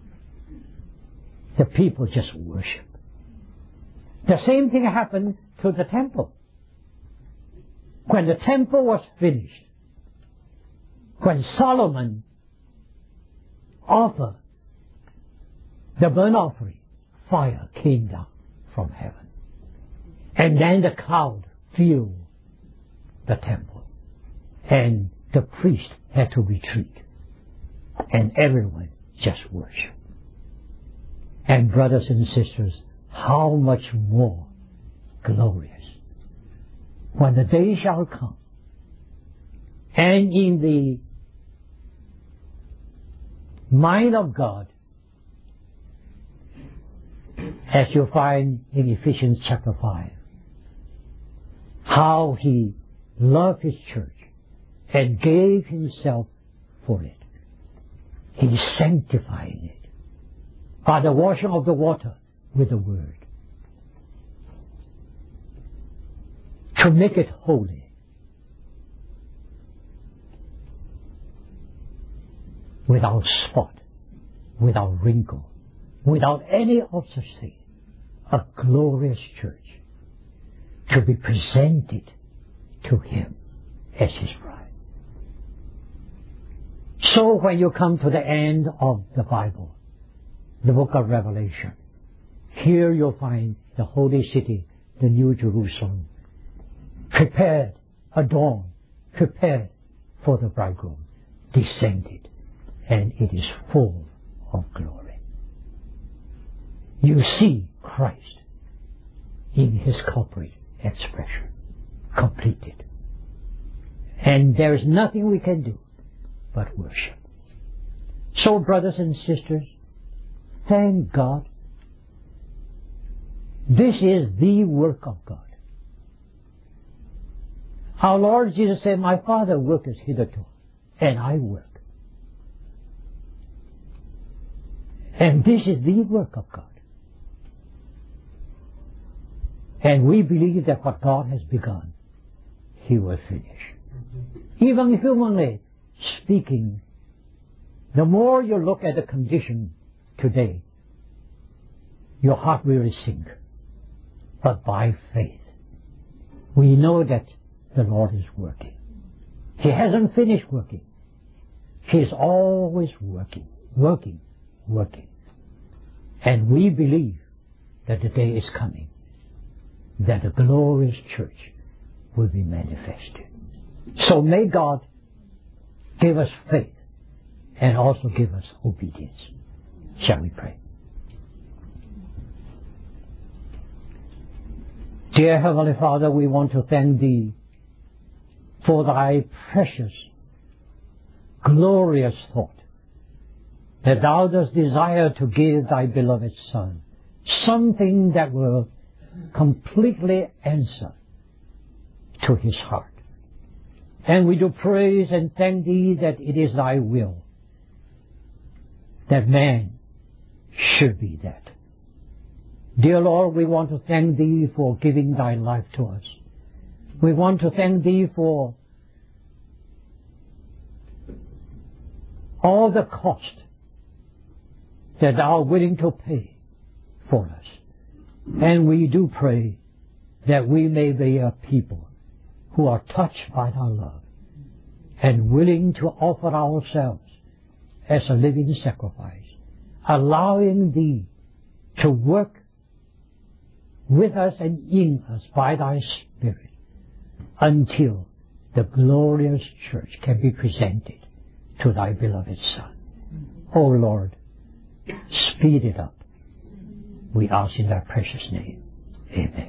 The people just worship. The same thing happened to the temple. When the temple was finished, when Solomon offered the burnt offering, fire came down from heaven. And then the cloud filled the temple. And the priest had to retreat. And everyone just worshiped. And brothers and sisters, how much more glorious when the day shall come, and in the mind of God, as you find in Ephesians chapter five, how He loved His church and gave Himself for it. He's sanctifying it by the washing of the water with the Word, to make it holy, without spot, without wrinkle, without any of such thing. A glorious church to be presented to Him as His bride. So when you come to the end of the Bible, the book of Revelation, here you'll find the holy city, the New Jerusalem, prepared, adorned, prepared for the bridegroom, descended, and it is full of glory. You see Christ in His corporate expression, completed. And there is nothing we can do but worship. So, brothers and sisters, thank God. This is the work of God. Our Lord Jesus said, my Father worketh hitherto, and I work. And this is the work of God. And we believe that what God has begun, He will finish. Even humanly speaking, the more you look at the condition today, your heart will sink. But by faith, we know that the Lord is working. He hasn't finished working. He is always working, working, working. And we believe that the day is coming that the glorious church will be manifested. So may God give us faith and also give us obedience. Shall we pray? Dear Heavenly Father, we want to thank Thee for Thy precious, glorious thought that Thou dost desire to give Thy beloved Son something that will completely answer to His heart. And we do praise and thank Thee that it is Thy will that man should be that. Dear Lord, we want to thank Thee for giving Thy life to us. We want to thank Thee for all the cost that Thou are willing to pay for us. And we do pray that we may be a people who are touched by Thy love and willing to offer ourselves as a living sacrifice, allowing Thee to work with us and in us by Thy Spirit until the glorious church can be presented to Thy beloved Son. Oh Lord, speed it up. We ask in thy precious name. Amen.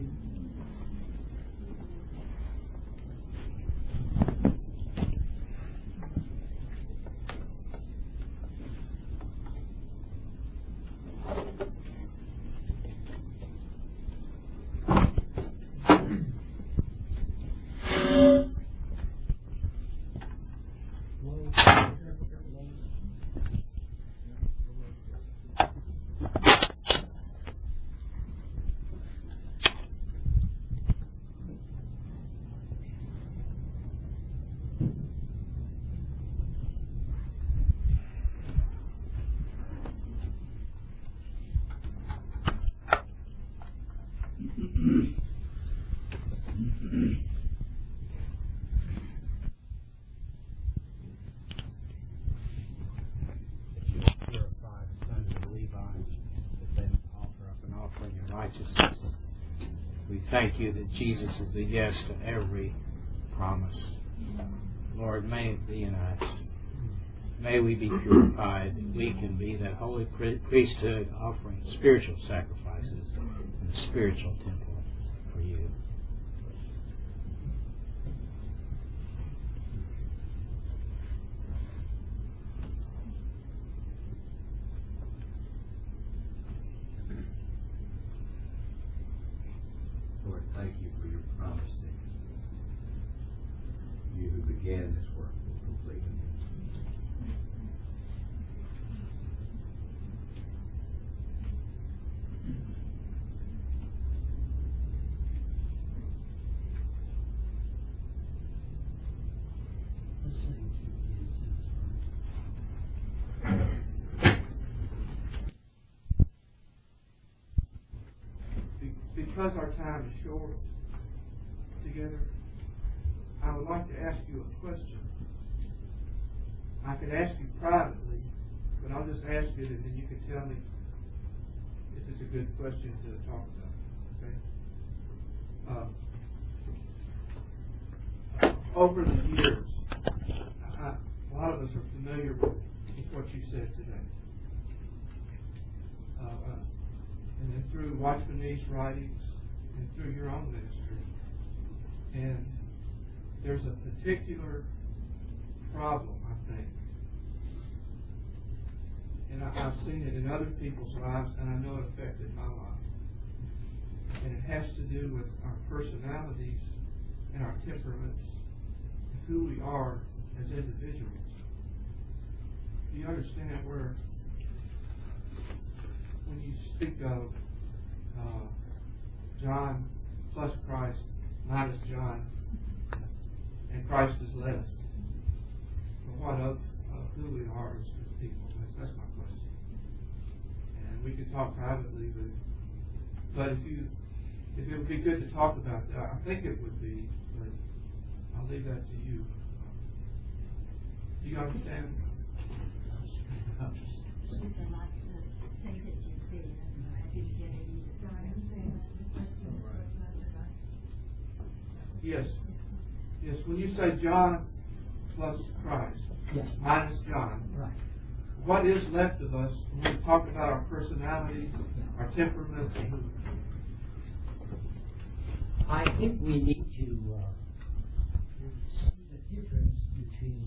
Thank you that Jesus is the yes to every promise. Lord, may it be in us. May we be purified, that we can be that holy priesthood offering spiritual sacrifices in the spiritual temple for you. Lord, thank you for your promise that you who began this work will complete it. Because our time is short together, I would like to ask you a question. I could ask you privately, but I'll just ask it and then you can tell me if it's a good question to talk about. Okay? Uh, over the years, I, a lot of us are familiar with, with what you said today. Uh, uh, and then through Watchman Nee's writings and through your own ministry. And there's a particular problem, I think. And I, I've seen it in other people's lives, and I know it affected my life. And it has to do with our personalities and our temperaments and who we are as individuals. Do you understand where, when you speak of uh, John plus Christ minus John, and Christ is less, but what of uh, who we are as people? That's, that's my question. And we could talk privately, but but if you if it would be good to talk about that, I think it would be. But I'll leave that to you. Do you understand? Yes. Yes. When you say John plus Christ, Yes. minus John, Right. what is left of us when we talk about our personality, our temperament? I think we need to uh, see the difference between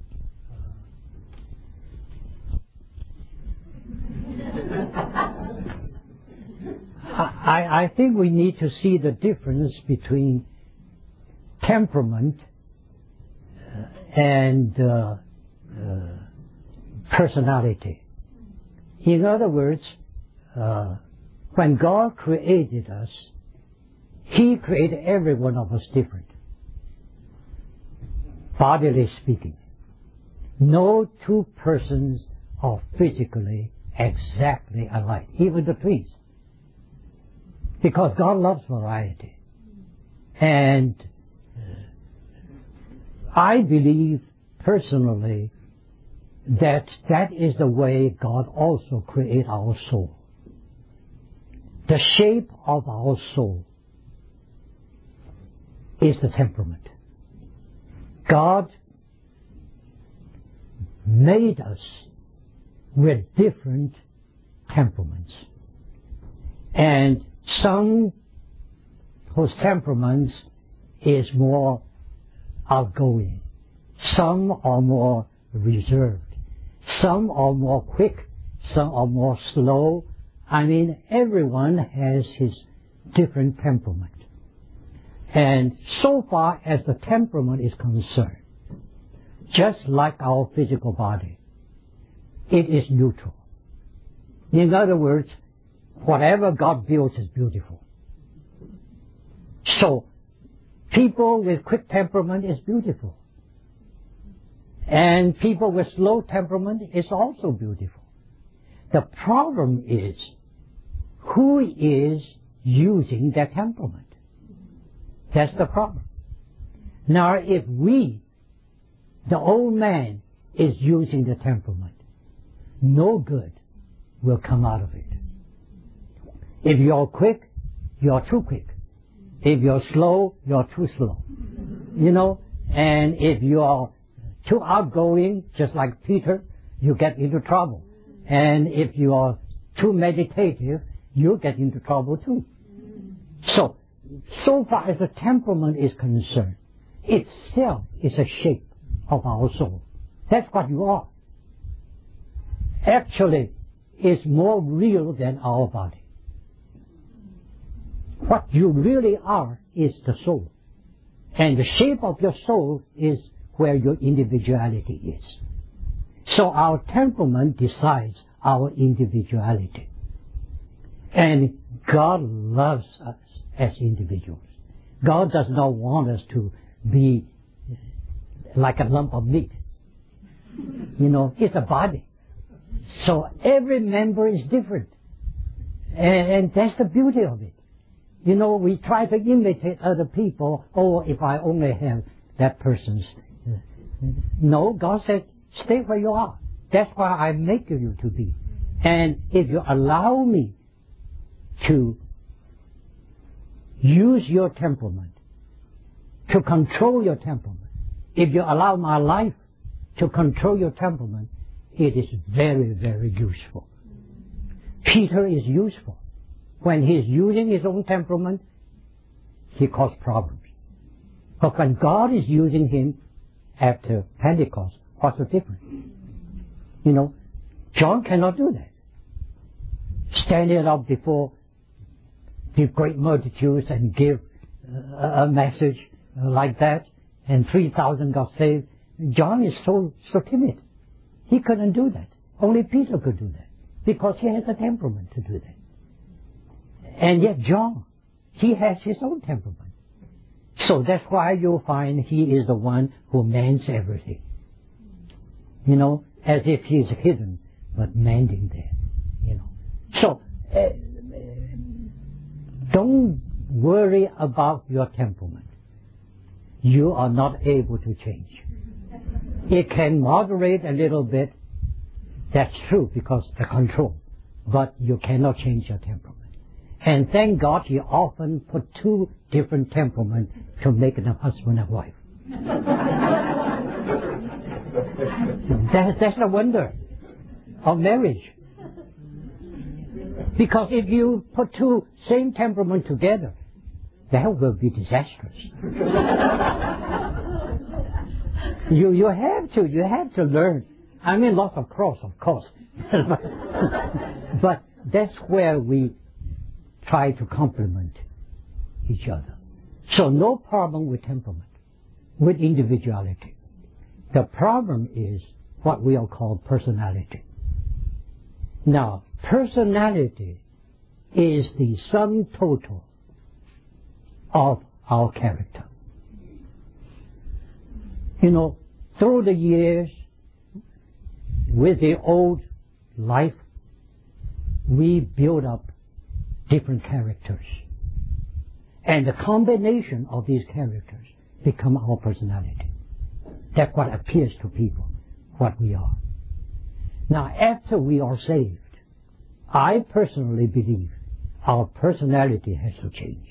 uh, I, I think we need to see the difference between temperament uh, and uh, uh, personality. In other words, uh, when God created us, He created every one of us different, bodily speaking. No two persons are physically exactly alike, even the twins. Because God loves variety. And uh, I believe personally that that is the way God also created our soul. The shape of our soul is the temperament. God made us with different temperaments. And some whose temperaments is more outgoing. Some are more reserved. Some are more quick. Some are more slow. I mean, everyone has his different temperament. And so far as the temperament is concerned, just like our physical body, it is neutral. In other words, whatever God builds is beautiful. So, people with quick temperament is beautiful. And people with slow temperament is also beautiful. The problem is, who is using that temperament? That's the problem. Now, if we, the old man, is using the temperament, no good will come out of it. If you're quick, you're too quick. If you're slow, you're too slow. You know, and if you're too outgoing, just like Peter, you get into trouble. And if you're too meditative, you get into trouble too. So, so far as the temperament is concerned, itself is a shape of our soul. That's what you are. Actually, it's more real than our body. What you really are is the soul. And the shape of your soul is where your individuality is. So our temperament decides our individuality. And God loves us as individuals. God does not want us to be like a lump of meat. You know, it's a body. So every member is different. And, and that's the beauty of it. You know, we try to imitate other people. Oh, if I only have that person's. No, God said, stay where you are. That's why I make you to be. And if you allow me to use your temperament, to control your temperament, if you allow my life to control your temperament, it is very, very useful. Peter is useful. When he's using his own temperament, he causes problems. But when God is using him after Pentecost, what's the difference? You know, John cannot do that. Standing up before the great multitudes and give a message like that, and three thousand got saved. John is so, so timid. He couldn't do that. Only Peter could do that, because he has a temperament to do that. And yet John, he has his own temperament. So that's why you'll find he is the one who mends everything. You know, as if he's hidden, but mending there. You know. So, uh, don't worry about your temperament. You are not able to change. It can moderate a little bit. That's true, because the control. But you cannot change your temperament. And thank God He often put two different temperaments to make a husband and wife. that, that's the wonder of marriage. Because if you put two same temperament together, that will be disastrous. you you have to you have to learn. I mean, lots of cross, of course, but that's where we try to complement each other. So no problem with temperament, with individuality. The problem is what we'll call personality. Now, personality is the sum total of our character. You know, through the years, with the old life, we build up different characters. And the combination of these characters become our personality. That's what appears to people, what we are. Now, after we are saved, I personally believe our personality has to change.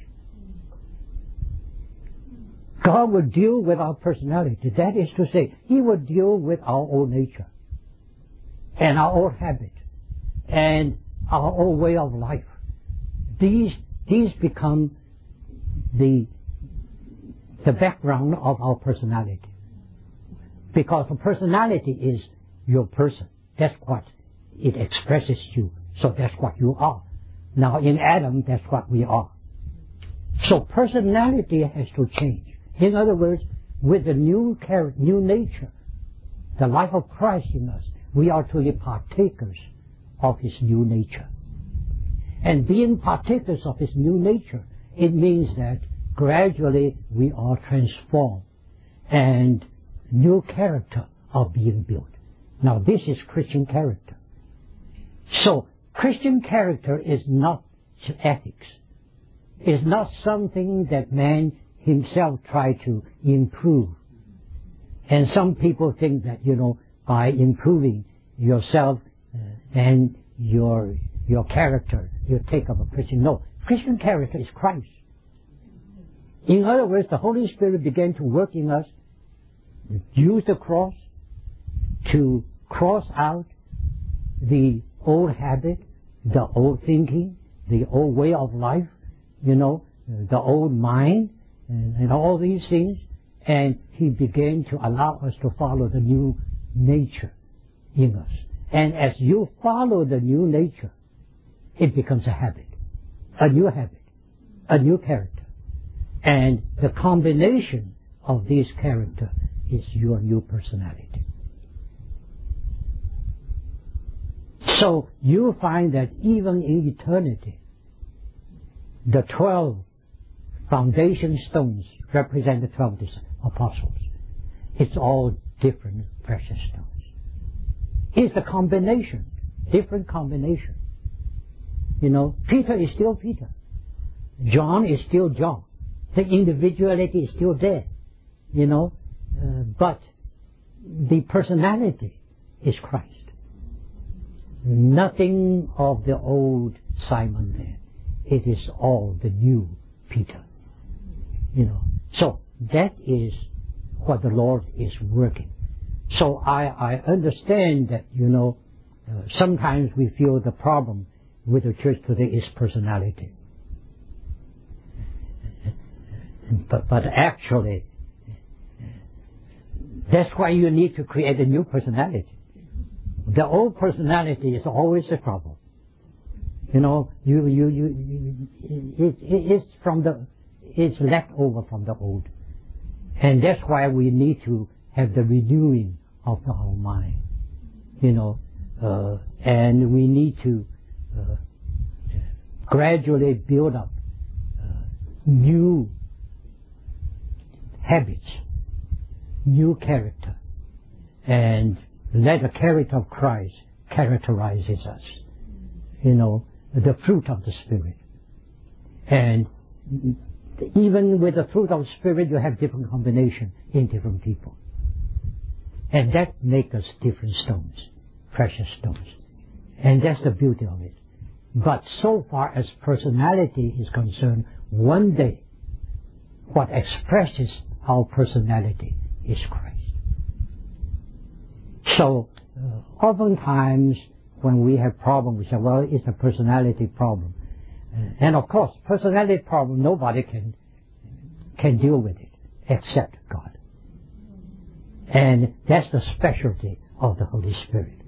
God will deal with our personality. That is to say, He will deal with our old nature. and our old habit and our old way of life. These these become the the background of our personality. Because the personality is your person. That's what it expresses you. So that's what you are. Now in Adam, that's what we are. So personality has to change. In other words, with the new character, new nature, the life of Christ in us, we are to be partakers of His new nature. And being partakers of His new nature, it means that gradually we are transformed and new character are being built. Now this is Christian character. So Christian character is not ethics. It's not something that man himself try to improve. And some people think that, you know, by improving yourself uh, and your your character, you take up a Christian. No, Christian character is Christ. In other words, the Holy Spirit began to work in us, use the cross to cross out the old habit, the old thinking, the old way of life, you know, the old mind, and, and all these things. And He began to allow us to follow the new nature in us. And as you follow the new nature, it becomes a habit, a new habit, a new character. And the combination of this character is your new personality. So you find that even in eternity, the twelve foundation stones represent the twelve apostles. It's all different precious stones. It's a combination, different combination. You know, Peter is still Peter. John is still John. The individuality is still there. You know, uh, but the personality is Christ. Nothing of the old Simon there. It is all the new Peter. You know, so that is what the Lord is working. So I, I understand that, you know, uh, sometimes we feel the problem with the church today is personality. But, but actually, that's why you need to create a new personality. The old personality is always a trouble. You know, you, you, you, you it, it, it's from the, it's left over from the old. And that's why we need to have the renewing of our mind. You know, uh, and we need to uh, gradually build up uh, new habits, new character, and let the character of Christ characterizes us. You know, the fruit of the Spirit. And even with the fruit of the Spirit, you have different combination in different people. And that makes us different stones, precious stones. And that's the beauty of it. But so far as personality is concerned, one day, what expresses our personality is Christ. So, uh, oftentimes, when we have problems, we say, well, it's a personality problem. Uh, and of course, personality problem, nobody can, can deal with it except God. And that's the specialty of the Holy Spirit.